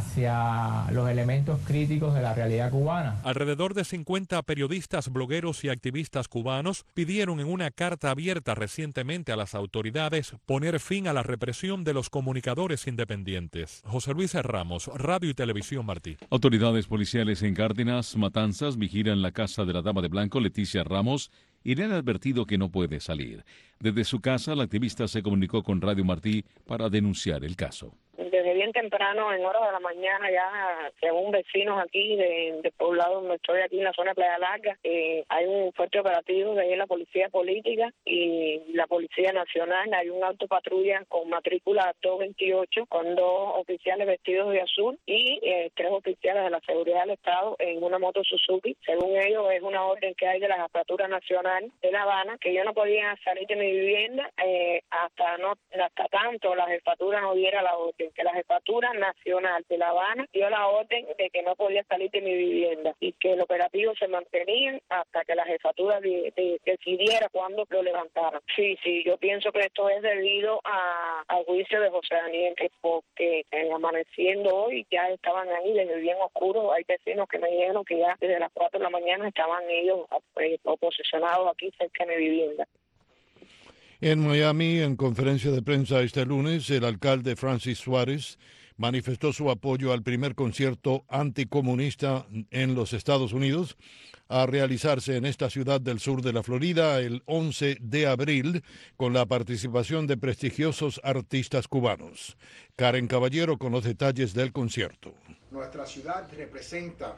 hacia los elementos críticos de la realidad cubana. Alrededor de cincuenta periodistas, blogueros y activistas cubanos pidieron en una carta abierta recientemente a las autoridades poner fin a la represión de los comunicadores independientes. José Luis Ramos, Radio y Televisión Martí. Autoridades policiales en Cárdenas, Matanzas, vigilan la casa de la dama de blanco, Leticia Ramos, y le han advertido que no puede salir. Desde su casa, la activista se comunicó con Radio Martí para denunciar el caso. Desde bien temprano, en horas de la mañana, ya según vecinos aquí de, de poblado donde estoy, aquí en la zona de Playa Larga, eh, hay un fuerte operativo de ahí la Policía Política y la Policía Nacional. Hay un auto patrulla con matrícula dos veintiocho, con dos oficiales vestidos de azul y eh, tres oficiales de la Seguridad del Estado en una moto Suzuki. Según ellos, es una orden que hay de la Jefatura Nacional de La Habana, que yo no podía salir de mi vivienda eh, hasta, no, hasta tanto la Jefatura no diera la orden, que la Jefatura Nacional de La Habana dio la orden de que no podía salir de mi vivienda y que el operativo se mantenía hasta que la Jefatura de, de, decidiera cuándo lo levantaran. Sí, sí, yo pienso que esto es debido a, al juicio de José Daniel, que porque eh, amaneciendo hoy ya estaban ahí desde bien oscuro. Hay vecinos que me dijeron que ya desde las cuatro de la mañana estaban ellos eh, oposicionados aquí cerca de mi vivienda. En Miami, en conferencia de prensa este lunes, el alcalde Francis Suárez manifestó su apoyo al primer concierto anticomunista en los Estados Unidos a realizarse en esta ciudad del sur de la Florida el once de abril con la participación de prestigiosos artistas cubanos. Karen Caballero con los detalles del concierto. Nuestra ciudad representa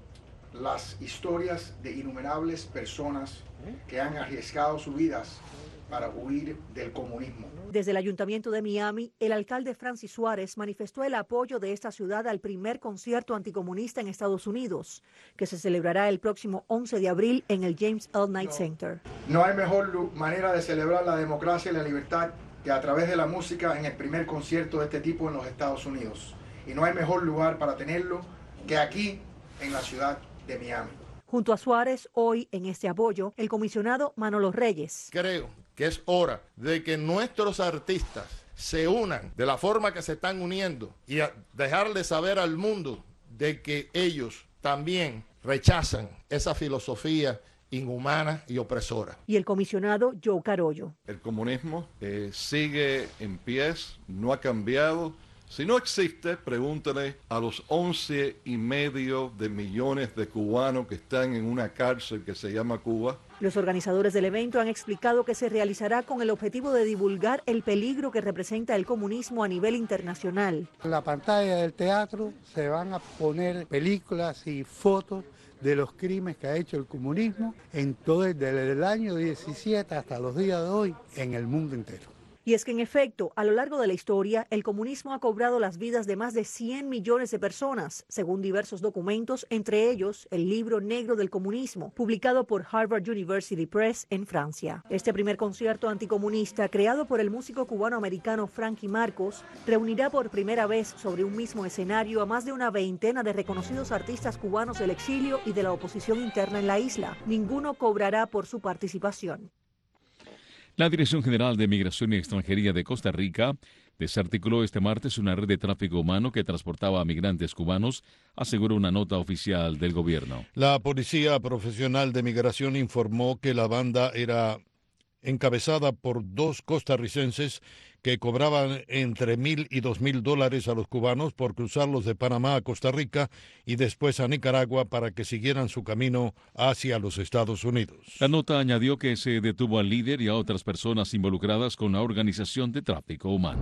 las historias de innumerables personas que han arriesgado sus vidas para huir del comunismo. Desde el Ayuntamiento de Miami, el alcalde Francis Suárez manifestó el apoyo de esta ciudad al primer concierto anticomunista en Estados Unidos, que se celebrará el próximo once de abril en el James L. Knight no, Center. No hay mejor manera de celebrar la democracia y la libertad que a través de la música en el primer concierto de este tipo en los Estados Unidos. Y no hay mejor lugar para tenerlo que aquí, en la ciudad de Miami. Junto a Suárez, hoy en este apoyo, el comisionado Manolo Reyes. Creo que es hora de que nuestros artistas se unan de la forma que se están uniendo y a dejarle saber al mundo de que ellos también rechazan esa filosofía inhumana y opresora. Y el comisionado Joe Carollo. El comunismo eh, sigue en pie, no ha cambiado. Si no existe, pregúntale a los once y medio de millones de cubanos que están en una cárcel que se llama Cuba. Los organizadores del evento han explicado que se realizará con el objetivo de divulgar el peligro que representa el comunismo a nivel internacional. En la pantalla del teatro se van a poner películas y fotos de los crímenes que ha hecho el comunismo en todo, desde el año diecisiete hasta los días de hoy en el mundo entero. Y es que, en efecto, a lo largo de la historia, el comunismo ha cobrado las vidas de más de cien millones de personas, según diversos documentos, entre ellos el Libro Negro del Comunismo, publicado por Harvard University Press en Francia. Este primer concierto anticomunista, creado por el músico cubano-americano Frankie Marcos, reunirá por primera vez sobre un mismo escenario a más de una veintena de reconocidos artistas cubanos del exilio y de la oposición interna en la isla. Ninguno cobrará por su participación. La Dirección General de Migración y Extranjería de Costa Rica desarticuló este martes una red de tráfico humano que transportaba a migrantes cubanos, aseguró una nota oficial del gobierno. La Policía Profesional de Migración informó que la banda era encabezada por dos costarricenses que cobraban entre mil y dos mil dólares a los cubanos por cruzarlos de Panamá a Costa Rica y después a Nicaragua para que siguieran su camino hacia los Estados Unidos. La nota añadió que se detuvo al líder y a otras personas involucradas con la organización de tráfico humano.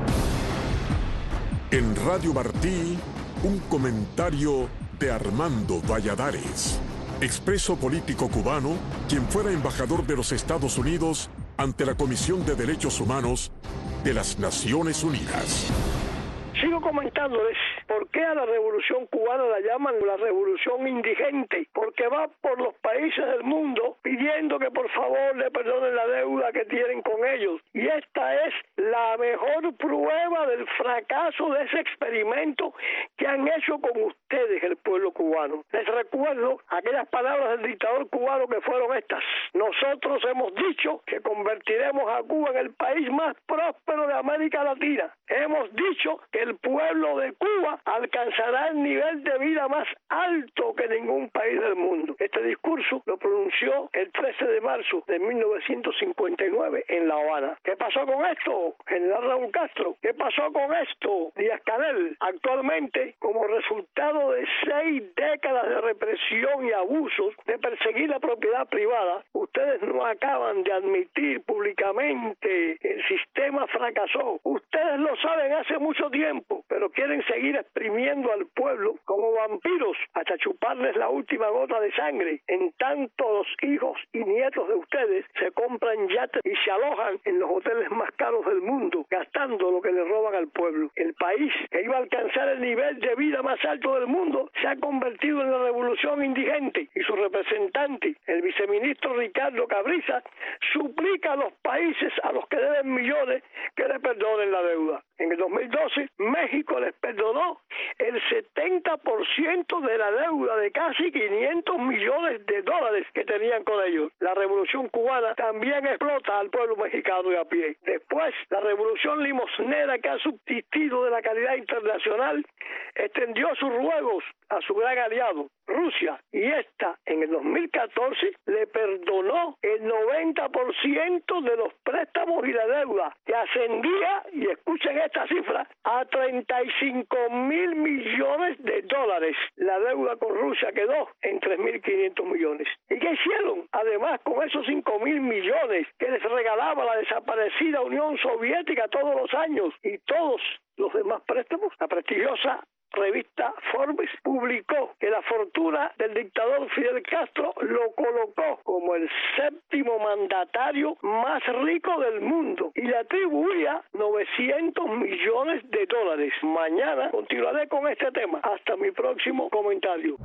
En Radio Martí, un comentario de Armando Valladares, expreso político cubano, quien fuera embajador de los Estados Unidos ante la Comisión de Derechos Humanos de las Naciones Unidas. Sigo comentándoles por qué a la revolución cubana la llaman la revolución indigente, porque va por los países del mundo pidiendo que por favor le perdonen la deuda que tienen con ellos. Y esta es la mejor prueba del fracaso de ese experimento que han hecho con ustedes, el pueblo cubano. Les recuerdo aquellas palabras del dictador cubano que fueron estas: nosotros hemos dicho que convertiremos a Cuba en el país más próspero de América Latina. Hemos dicho que el pueblo de Cuba alcanzará el nivel de vida más alto que ningún país del mundo. Este discurso lo pronunció el trece de marzo de mil novecientos cincuenta y nueve en La Habana. ¿Qué pasó con esto, general Raúl Castro? ¿Qué pasó con esto, Díaz-Canel? Actualmente, como resultado de seis décadas de represión y abusos de perseguir la propiedad privada, ustedes no acaban de admitir públicamente que el sistema fracasó. Ustedes lo saben hace mucho tiempo, pero quieren seguir exprimiendo al pueblo como vampiros hasta chuparles la última gota de sangre. En tanto, los hijos y nietos de ustedes se compran yates y se alojan en los hoteles más caros del mundo, gastando lo que le roban al pueblo. El país que iba a alcanzar el nivel de vida más alto del mundo se ha convertido en la revolución indigente, y su representante, el viceministro Ricardo Cabriza, suplica a los países a los que deben millones que le perdonen la deuda. En el dos mil doce, México les perdonó el setenta por ciento de la deuda de casi quinientos millones de dólares que tenían con ellos. La revolución cubana también explota al pueblo mexicano de a pie. Después, la revolución limosnera que ha subsistido de la caridad internacional extendió sus ruegos a su gran aliado, Rusia, y esta, en el dos mil catorce, le perdonó el noventa por ciento de los préstamos y la deuda, que ascendía, y escuchen esta cifra, a treinta y cinco mil millones de dólares. La deuda con Rusia quedó en tres mil quinientos millones. ¿Y qué hicieron? Además, con esos cinco mil millones que les regalaba la desaparecida Unión Soviética todos los años y todos los demás préstamos, la prestigiosa revista Forbes publicó que la fortuna del dictador Fidel Castro lo colocó como el séptimo mandatario más rico del mundo y le atribuía novecientos millones de dólares. Mañana continuaré con este tema. Hasta mi próximo comentario.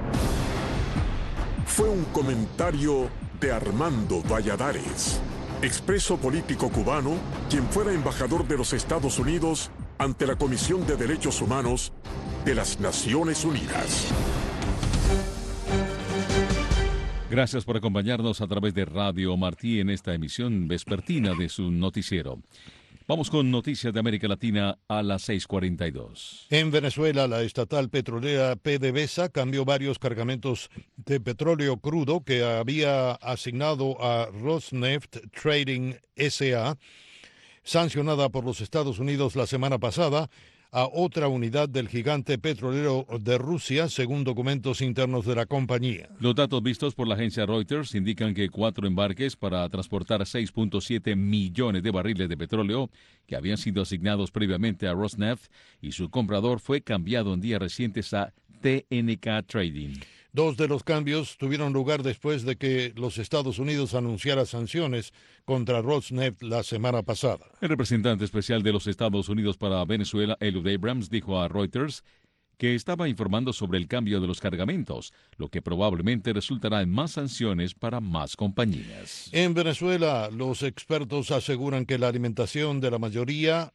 Fue un comentario de Armando Valladares, expreso político cubano, quien fuera embajador de los Estados Unidos ante la Comisión de Derechos Humanos de las Naciones Unidas. Gracias por acompañarnos a través de Radio Martí en esta emisión vespertina de su noticiero. Vamos con noticias de América Latina a las seis cuarenta y dos. En Venezuela, la estatal petrolera PDVSA cambió varios cargamentos de petróleo crudo que había asignado a Rosneft Trading S A, sancionada por los Estados Unidos la semana pasada, a otra unidad del gigante petrolero de Rusia, según documentos internos de la compañía. Los datos vistos por la agencia Reuters indican que cuatro embarques para transportar seis punto siete millones de barriles de petróleo que habían sido asignados previamente a Rosneft y su comprador fue cambiado en días recientes a T N K Trading. Dos de los cambios tuvieron lugar después de que los Estados Unidos anunciara sanciones contra Rosneft la semana pasada. El representante especial de los Estados Unidos para Venezuela, Eliud Abrams, dijo a Reuters que estaba informando sobre el cambio de los cargamentos, lo que probablemente resultará en más sanciones para más compañías. En Venezuela, los expertos aseguran que la alimentación de la mayoría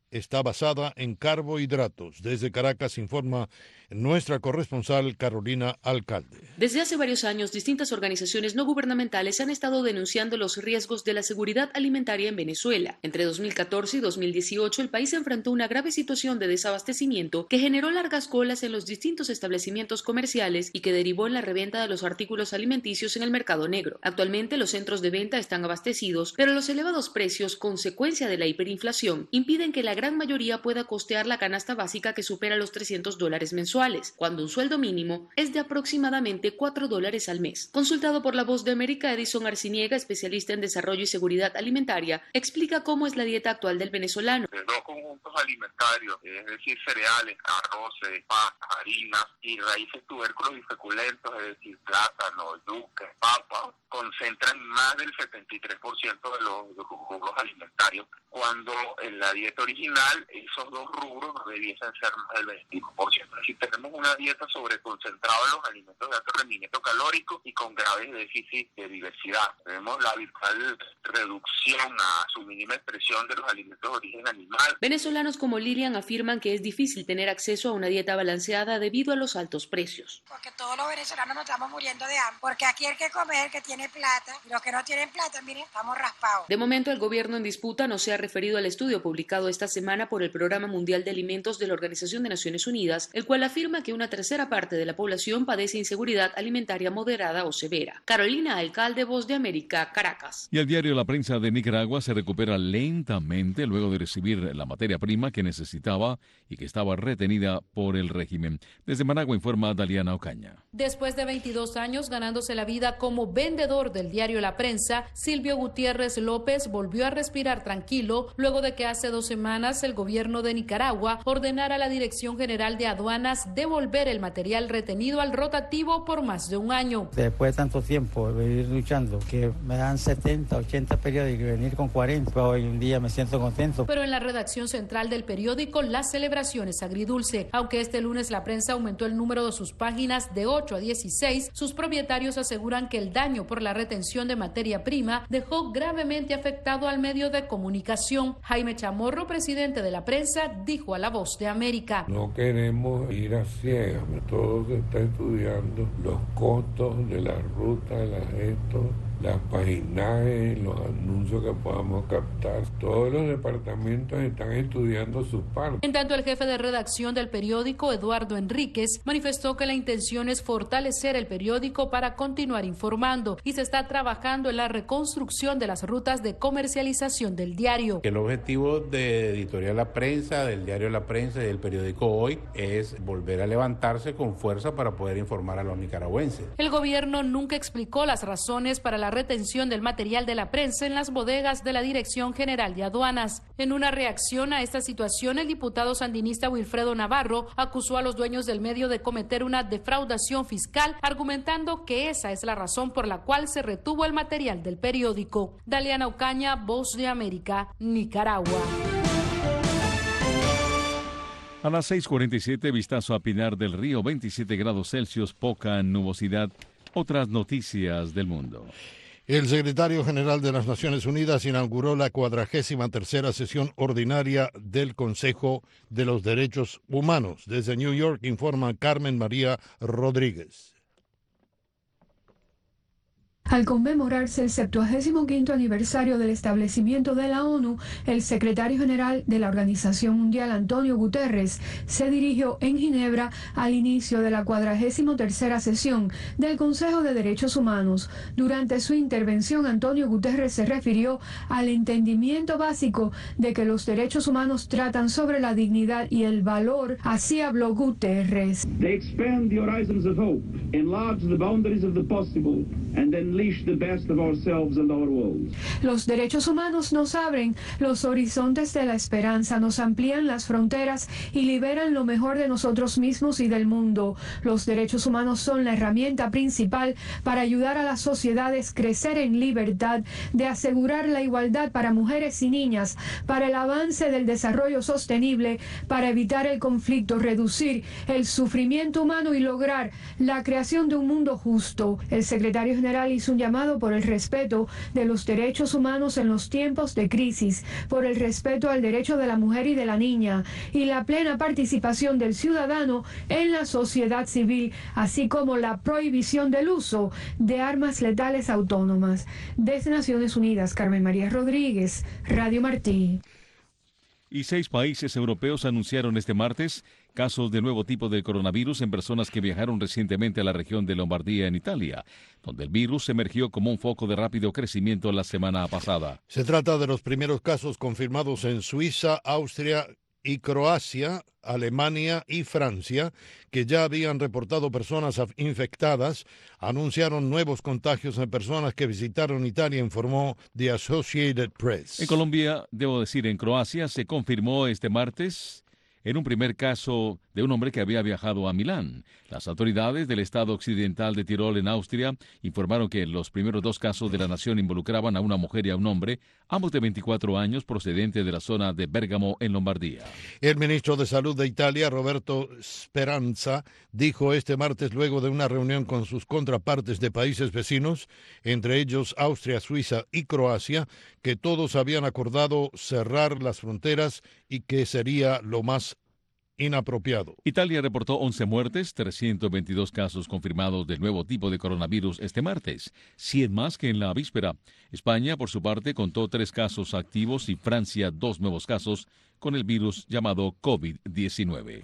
está basada en carbohidratos. Desde Caracas informa nuestra corresponsal Carolina Alcalde. Desde hace varios años, distintas organizaciones no gubernamentales han estado denunciando los riesgos de la seguridad alimentaria en Venezuela. Entre dos mil catorce y dos mil dieciocho, el país enfrentó una grave situación de desabastecimiento que generó largas colas en los distintos establecimientos comerciales y que derivó en la reventa de los artículos alimenticios en el mercado negro. Actualmente, los centros de venta están abastecidos, pero los elevados precios, consecuencia de la hiperinflación, impiden que la gran mayoría pueda costear la canasta básica que supera los trescientos dólares mensuales, cuando un sueldo mínimo es de aproximadamente cuatro dólares al mes. Consultado por La Voz de América, Edison Arciniega, especialista en desarrollo y seguridad alimentaria, explica cómo es la dieta actual del venezolano. De dos conjuntos alimentarios, es decir, cereales, arroces, pastas, harinas y raíces, tubérculos y feculentos, es decir, plátano, yuca, papa, concentran más del setenta y tres por ciento de los, de los rubros alimentarios, cuando en la dieta original esos dos rubros no debiesen ser más del veinticinco por ciento. Es decir, tenemos una dieta sobreconcentrada en los alimentos de alto rendimiento calórico y con graves déficits de diversidad. Tenemos la virtual reducción a su mínima expresión de los alimentos de origen animal. Venezolanos como Lilian afirman que es difícil tener acceso a una dieta balanceada debido a los altos precios. Porque todos los venezolanos nos estamos muriendo de hambre, porque aquí el que comer, el que tiene plata, y los que no tienen plata, miren, estamos raspados. De momento, el gobierno en disputa no se ha referido al estudio publicado esta semana por el Programa Mundial de Alimentos de la Organización de Naciones Unidas, el cual afirma que una tercera parte de la población padece inseguridad alimentaria moderada o severa. Carolina Alcalde, Voz de América, Caracas. Y el diario La Prensa de Nicaragua se recupera lentamente luego de recibir la materia prima que necesitaba y que estaba retenida por el régimen. Desde Managua informa Daliana Ocaña. Después de veintidós años ganándose la vida como vendedor del diario La Prensa, Silvio Gutiérrez López volvió a respirar tranquilo luego de que hace dos semanas el gobierno de Nicaragua ordenara a la Dirección General de Aduanas devolver el material retenido al rotativo por más de un año. Después de tanto tiempo de venir luchando, que me dan setenta, ochenta periódicos y venir con cuarenta, hoy en día me siento contento. Pero en la redacción central del periódico la celebración es agridulce. Aunque este lunes La Prensa aumentó el número de sus páginas de ocho a dieciséis, sus propietarios aseguran que el daño por la retención de materia prima dejó gravemente afectado al medio de comunicación. Jaime Chamorro, presidente de La Prensa, dijo a La Voz de América: no queremos ir a ciegas, todo se está estudiando, los costos de la ruta, la gesto, las paginajes, los anuncios que podamos captar. Todos los departamentos están estudiando su parte. En tanto, el jefe de redacción del periódico, Eduardo Enríquez, manifestó que la intención es fortalecer el periódico para continuar informando y se está trabajando en la reconstrucción de las rutas de comercialización del diario. El objetivo de Editorial La Prensa, del diario La Prensa y del periódico Hoy es volver a levantarse con fuerza para poder informar a los nicaragüenses. El gobierno nunca explicó las razones para la retención del material de La Prensa en las bodegas de la Dirección General de Aduanas. En una reacción a esta situación, el diputado sandinista Wilfredo Navarro acusó a los dueños del medio de cometer una defraudación fiscal, argumentando que esa es la razón por la cual se retuvo el material del periódico. Daliana Ocaña, Voz de América, Nicaragua. A las seis cuarenta y siete, vistazo a Pinar del Río, veintisiete grados Celsius, poca nubosidad. Otras noticias del mundo. El secretario general de las Naciones Unidas inauguró la cuadragésima tercera sesión ordinaria del Consejo de los Derechos Humanos. Desde New York informa Carmen María Rodríguez. Al conmemorarse el septuagésimo quinto aniversario del establecimiento de la ONU, el secretario general de la Organización Mundial, Antonio Guterres, se dirigió en Ginebra al inicio de la cuadragésimo tercera sesión del Consejo de Derechos Humanos. Durante su intervención, Antonio Guterres se refirió al entendimiento básico de que los derechos humanos tratan sobre la dignidad y el valor. Así habló Guterres. They expand the horizons of hope, enlarge the boundaries of the possible, and then Los derechos humanos nos abren los horizontes de la esperanza, nos amplían las fronteras y liberan lo mejor de nosotros mismos y del mundo. Los derechos humanos son la herramienta principal para ayudar a las sociedades a crecer en libertad, de asegurar la igualdad para mujeres y niñas, para el avance del desarrollo sostenible, para evitar el conflicto, reducir el sufrimiento humano y lograr la creación de un mundo justo. El secretario general hizo hizo un llamado por el respeto de los derechos humanos en los tiempos de crisis, por el respeto al derecho de la mujer y de la niña y la plena participación del ciudadano en la sociedad civil, así como la prohibición del uso de armas letales autónomas. Desde Naciones Unidas, Carmen María Rodríguez, Radio Martí. Y seis países europeos anunciaron este martes casos de nuevo tipo de coronavirus en personas que viajaron recientemente a la región de Lombardía en Italia, donde el virus emergió como un foco de rápido crecimiento la semana pasada. Se trata de los primeros casos confirmados en Suiza, Austria y Croacia, Alemania y Francia, que ya habían reportado personas infectadas, anunciaron nuevos contagios en personas que visitaron Italia, informó The Associated Press. En Colombia, debo decir, en Croacia, se confirmó este martes en un primer caso de un hombre que había viajado a Milán. Las autoridades del estado occidental de Tirol, en Austria, informaron que los primeros dos casos de la nación involucraban a una mujer y a un hombre, ambos de veinticuatro años, procedentes de la zona de Bérgamo, en Lombardía. El ministro de Salud de Italia, Roberto Speranza, dijo este martes, luego de una reunión con sus contrapartes de países vecinos, entre ellos Austria, Suiza y Croacia, que todos habían acordado cerrar las fronteras y que sería lo más inapropiado. Italia reportó once muertes, trescientos veintidós casos confirmados del nuevo tipo de coronavirus este martes, cien más que en la víspera. España, por su parte, contó tres casos activos y Francia dos nuevos casos con el virus llamado COVID diecinueve.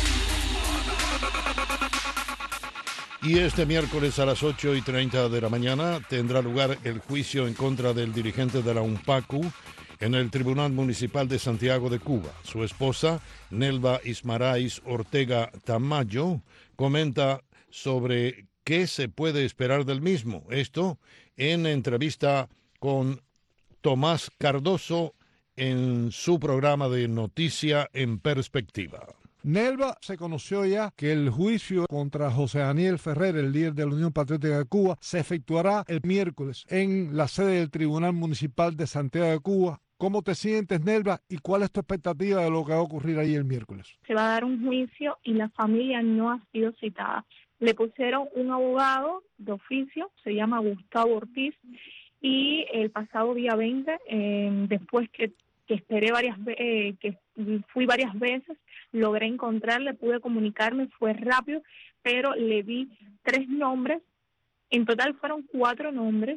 Y este miércoles a las ocho y treinta de la mañana tendrá lugar el juicio en contra del dirigente de la UNPACU en el Tribunal Municipal de Santiago de Cuba. Su esposa, Nelva Ismarais Ortega Tamayo, comenta sobre qué se puede esperar del mismo. Esto en entrevista con Tomás Cardoso en su programa de Noticia en Perspectiva. Nelva, se conoció ya que el juicio contra José Daniel Ferrer, el líder de la Unión Patriótica de Cuba, se efectuará el miércoles en la sede del Tribunal Municipal de Santiago de Cuba. ¿Cómo te sientes, Nelva, y cuál es tu expectativa de lo que va a ocurrir ahí el miércoles? Se va a dar un juicio y la familia no ha sido citada. Le pusieron un abogado de oficio, se llama Gustavo Ortiz, y el pasado día veinte, eh, después que, que esperé varias eh, que fui varias veces, logré encontrarle, pude comunicarme, fue rápido, pero le di tres nombres, en total fueron cuatro nombres,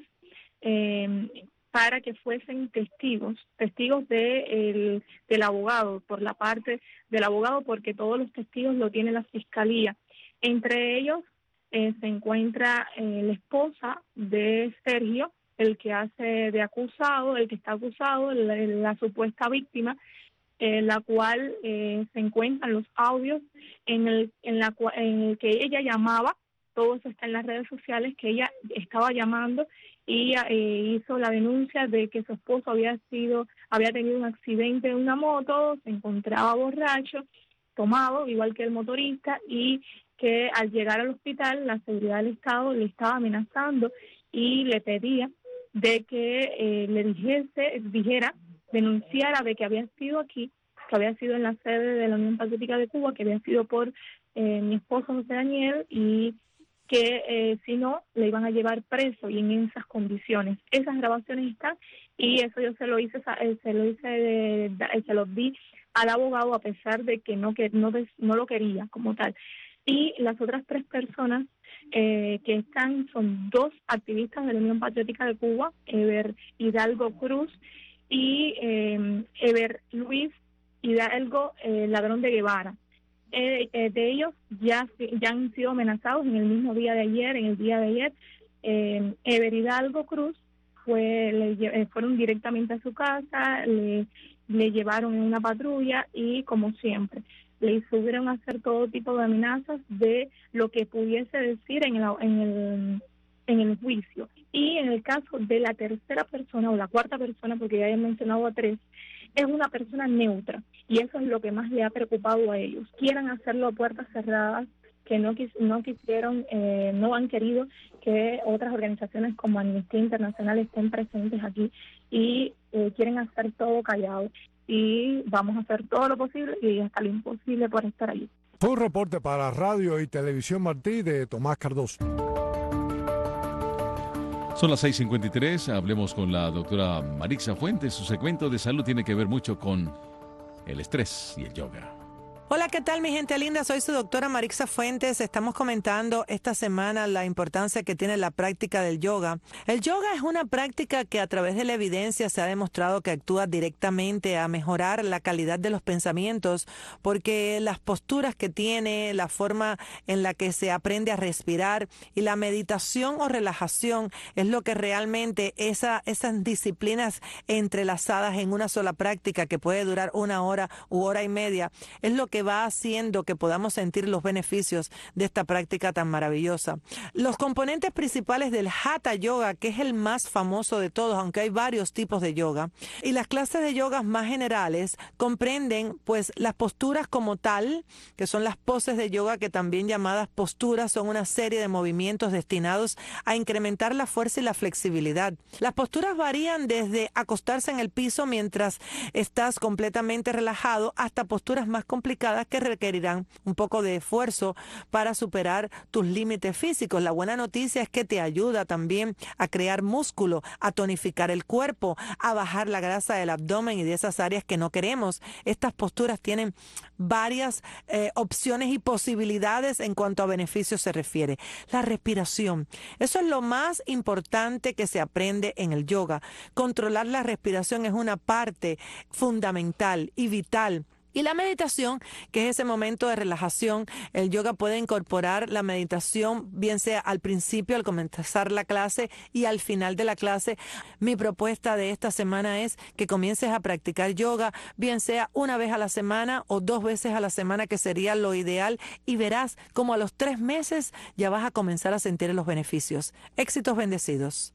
eh, para que fuesen testigos, testigos de el, del abogado, por la parte del abogado, porque todos los testigos lo tiene la Fiscalía. Entre ellos eh, se encuentra eh, la esposa de Sergio, el que hace de acusado, el que está acusado, la, la supuesta víctima, eh, la cual eh, se encuentran los audios en el, en, la, en el que ella llamaba, todo eso está en las redes sociales, que ella estaba llamando y eh, hizo la denuncia de que su esposo había sido, había tenido un accidente en una moto, se encontraba borracho, tomado, igual que el motorista, y que al llegar al hospital la seguridad del Estado le estaba amenazando y le pedía de que eh, le dijese, dijera, denunciara de que había sido aquí, que había sido en la sede de la Unión Patriótica de Cuba, que había sido por eh, mi esposo José Daniel, y que eh, si no, le iban a llevar preso y en esas condiciones. Esas grabaciones están y eso yo se lo hice, se lo hice, de, de, se lo di al abogado a pesar de que no que no, no lo quería como tal. Y las otras tres personas eh, que están son dos activistas de la Unión Patriótica de Cuba, Eber Hidalgo Cruz y eh, Eber Luis Hidalgo eh, Ladrón de Guevara. Eh, eh, de ellos ya, ya han sido amenazados en el mismo día de ayer, en el día de ayer. Eh, Eber Hidalgo Cruz fue, le, fueron directamente a su casa, le, le llevaron en una patrulla y, como siempre, le subieron a hacer todo tipo de amenazas de lo que pudiese decir en el, en el, en el juicio. Y en el caso de la tercera persona o la cuarta persona, porque ya he mencionado a tres, es una persona neutra y eso es lo que más le ha preocupado a ellos. Quieren hacerlo a puertas cerradas, que no quis, no quisieron, eh, no han querido que otras organizaciones como Amnistía Internacional estén presentes aquí y eh, quieren hacer todo callado. Y vamos a hacer todo lo posible y hasta lo imposible por estar allí. Fue un reporte para Radio y Televisión Martí de Tomás Cardoso. Son las seis cincuenta y tres, hablemos con la doctora Marixa Fuentes. Su segmento de salud tiene que ver mucho con el estrés y el yoga. Hola, ¿qué tal mi gente linda? Soy su doctora Marixa Fuentes. Estamos comentando esta semana la importancia que tiene la práctica del yoga. El yoga es una práctica que a través de la evidencia se ha demostrado que actúa directamente a mejorar la calidad de los pensamientos, porque las posturas que tiene, la forma en la que se aprende a respirar y la meditación o relajación es lo que realmente esa, esas disciplinas entrelazadas en una sola práctica que puede durar una hora u hora y media, es lo que que va haciendo que podamos sentir los beneficios de esta práctica tan maravillosa. Los componentes principales del Hatha Yoga, que es el más famoso de todos, aunque hay varios tipos de yoga, y las clases de yoga más generales comprenden pues las posturas como tal, que son las poses de yoga, que también llamadas posturas, son una serie de movimientos destinados a incrementar la fuerza y la flexibilidad. Las posturas varían desde acostarse en el piso mientras estás completamente relajado hasta posturas más complicadas que requerirán un poco de esfuerzo para superar tus límites físicos. La buena noticia es que te ayuda también a crear músculo, a tonificar el cuerpo, a bajar la grasa del abdomen y de esas áreas que no queremos. Estas posturas tienen varias eh, opciones y posibilidades en cuanto a beneficios se refiere. La respiración, eso es lo más importante que se aprende en el yoga. Controlar la respiración es una parte fundamental y vital. Y la meditación, que es ese momento de relajación. El yoga puede incorporar la meditación, bien sea al principio, al comenzar la clase y al final de la clase. Mi propuesta de esta semana es que comiences a practicar yoga, bien sea una vez a la semana o dos veces a la semana, que sería lo ideal, y verás como a los tres meses ya vas a comenzar a sentir los beneficios. Éxitos bendecidos.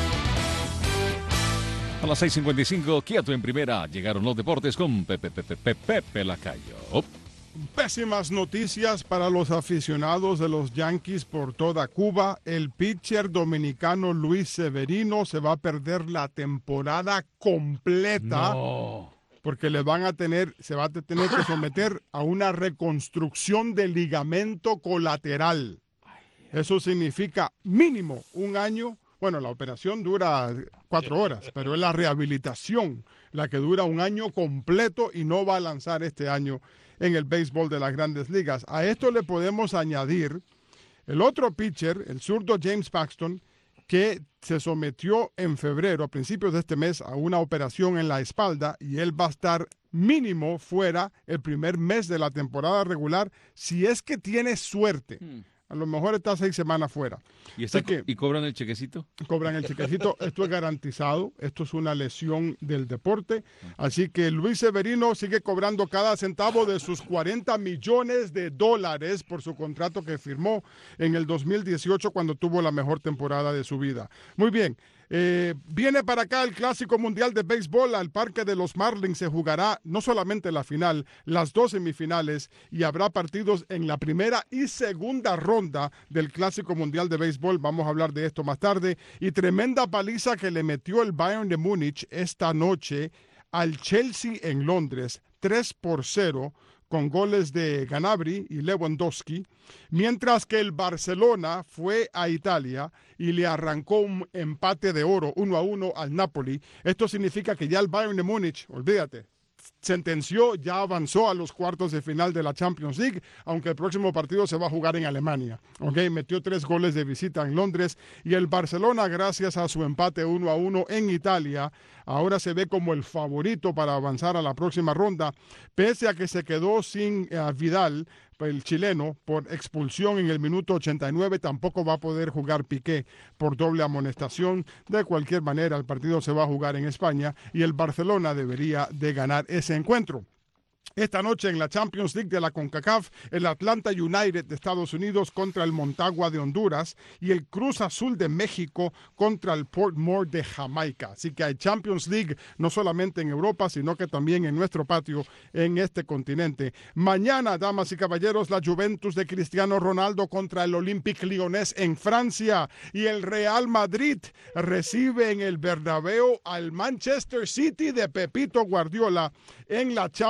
A las seis cincuenta y cinco, quieto en primera, llegaron los deportes con Pepe Pepe Pepe, Pepe Lacayo. Oh. Pésimas noticias para los aficionados de los Yankees por toda Cuba. El pitcher dominicano Luis Severino se va a perder la temporada completa. No. Porque le van a tener, se va a tener que someter a una reconstrucción del ligamento colateral. Eso significa mínimo un año. Bueno, la operación dura cuatro horas, pero es la rehabilitación la que dura un año completo y no va a lanzar este año en el béisbol de las Grandes Ligas. A esto le podemos añadir el otro pitcher, el zurdo James Paxton, que se sometió en febrero, a principios de este mes, a una operación en la espalda, y él va a estar mínimo fuera el primer mes de la temporada regular, si es que tiene suerte. Hmm. A lo mejor está seis semanas fuera. ¿Y, está, que, ¿Y cobran el chequecito? Cobran el chequecito. Esto es garantizado. Esto es una lesión del deporte. Así que Luis Severino sigue cobrando cada centavo de sus cuarenta millones de dólares por su contrato que firmó en el dos mil dieciocho, cuando tuvo la mejor temporada de su vida. Muy bien. Eh, viene para acá el Clásico Mundial de Béisbol. Al Parque de los Marlins se jugará no solamente la final, las dos semifinales, y habrá partidos en la primera y segunda ronda del Clásico Mundial de Béisbol. Vamos a hablar de esto más tarde. Y tremenda paliza que le metió el Bayern de Múnich esta noche al Chelsea en Londres, tres por cero, con goles de Gnabry y Lewandowski, mientras que el Barcelona fue a Italia y le arrancó un empate de oro uno a uno al Napoli. Esto significa que ya el Bayern de Múnich, olvídate, sentenció, ya avanzó a los cuartos de final de la Champions League, aunque el próximo partido se va a jugar en Alemania. Okay, metió tres goles de visita en Londres, y el Barcelona, gracias a su empate uno a uno en Italia, ahora se ve como el favorito para avanzar a la próxima ronda, pese a que se quedó sin uh, Vidal, el chileno, por expulsión en el minuto ochenta y nueve. Tampoco va a poder jugar Piqué por doble amonestación. De cualquier manera, el partido se va a jugar en España y el Barcelona debería de ganar ese encuentro. Esta noche en la Champions League de la CONCACAF, el Atlanta United de Estados Unidos contra el Montagua de Honduras y el Cruz Azul de México contra el Port Moore de Jamaica. Así que hay Champions League no solamente en Europa, sino que también en nuestro patio en este continente. Mañana, damas y caballeros, la Juventus de Cristiano Ronaldo contra el Olympique Lyonnais en Francia, y el Real Madrid recibe en el Bernabéu al Manchester City de Pepito Guardiola en la Champions League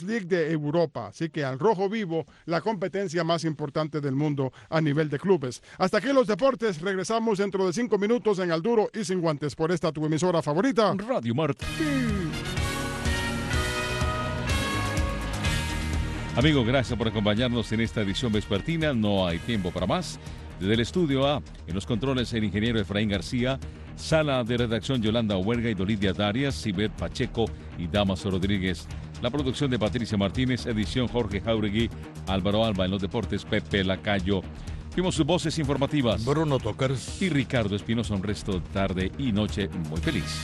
League de Europa. Así que al rojo vivo, la competencia más importante del mundo a nivel de clubes. Hasta aquí los deportes. Regresamos dentro de cinco minutos en Al Duro y Sin Guantes por esta tu emisora favorita, Radio Martí. Amigos, gracias por acompañarnos en esta edición vespertina. No hay tiempo para más. Desde el estudio A, en los controles, el ingeniero Efraín García, sala de redacción Yolanda Huerga y Dolidia Darias, Sibet Pacheco y Damaso Rodríguez. La producción de Patricia Martínez, edición Jorge Jauregui, Álvaro Alba en los deportes, Pepe Lacayo. Vimos sus voces informativas. Bruno Tocars y Ricardo Espinosa. Un resto de tarde y noche muy feliz.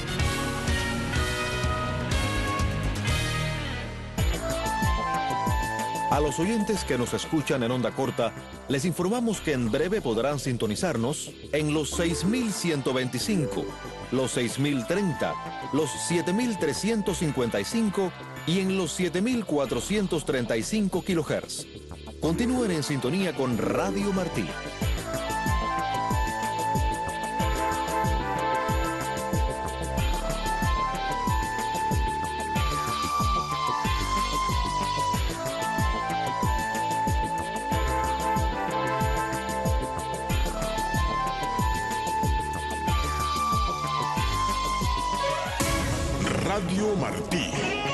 A los oyentes que nos escuchan en onda corta, les informamos que en breve podrán sintonizarnos en los seis mil ciento veinticinco, los seis mil treinta, los siete mil trescientos cincuenta y cinco y en los siete mil cuatrocientos treinta y cinco kilohertz. Continúen en sintonía con Radio Martí. Radio Martí.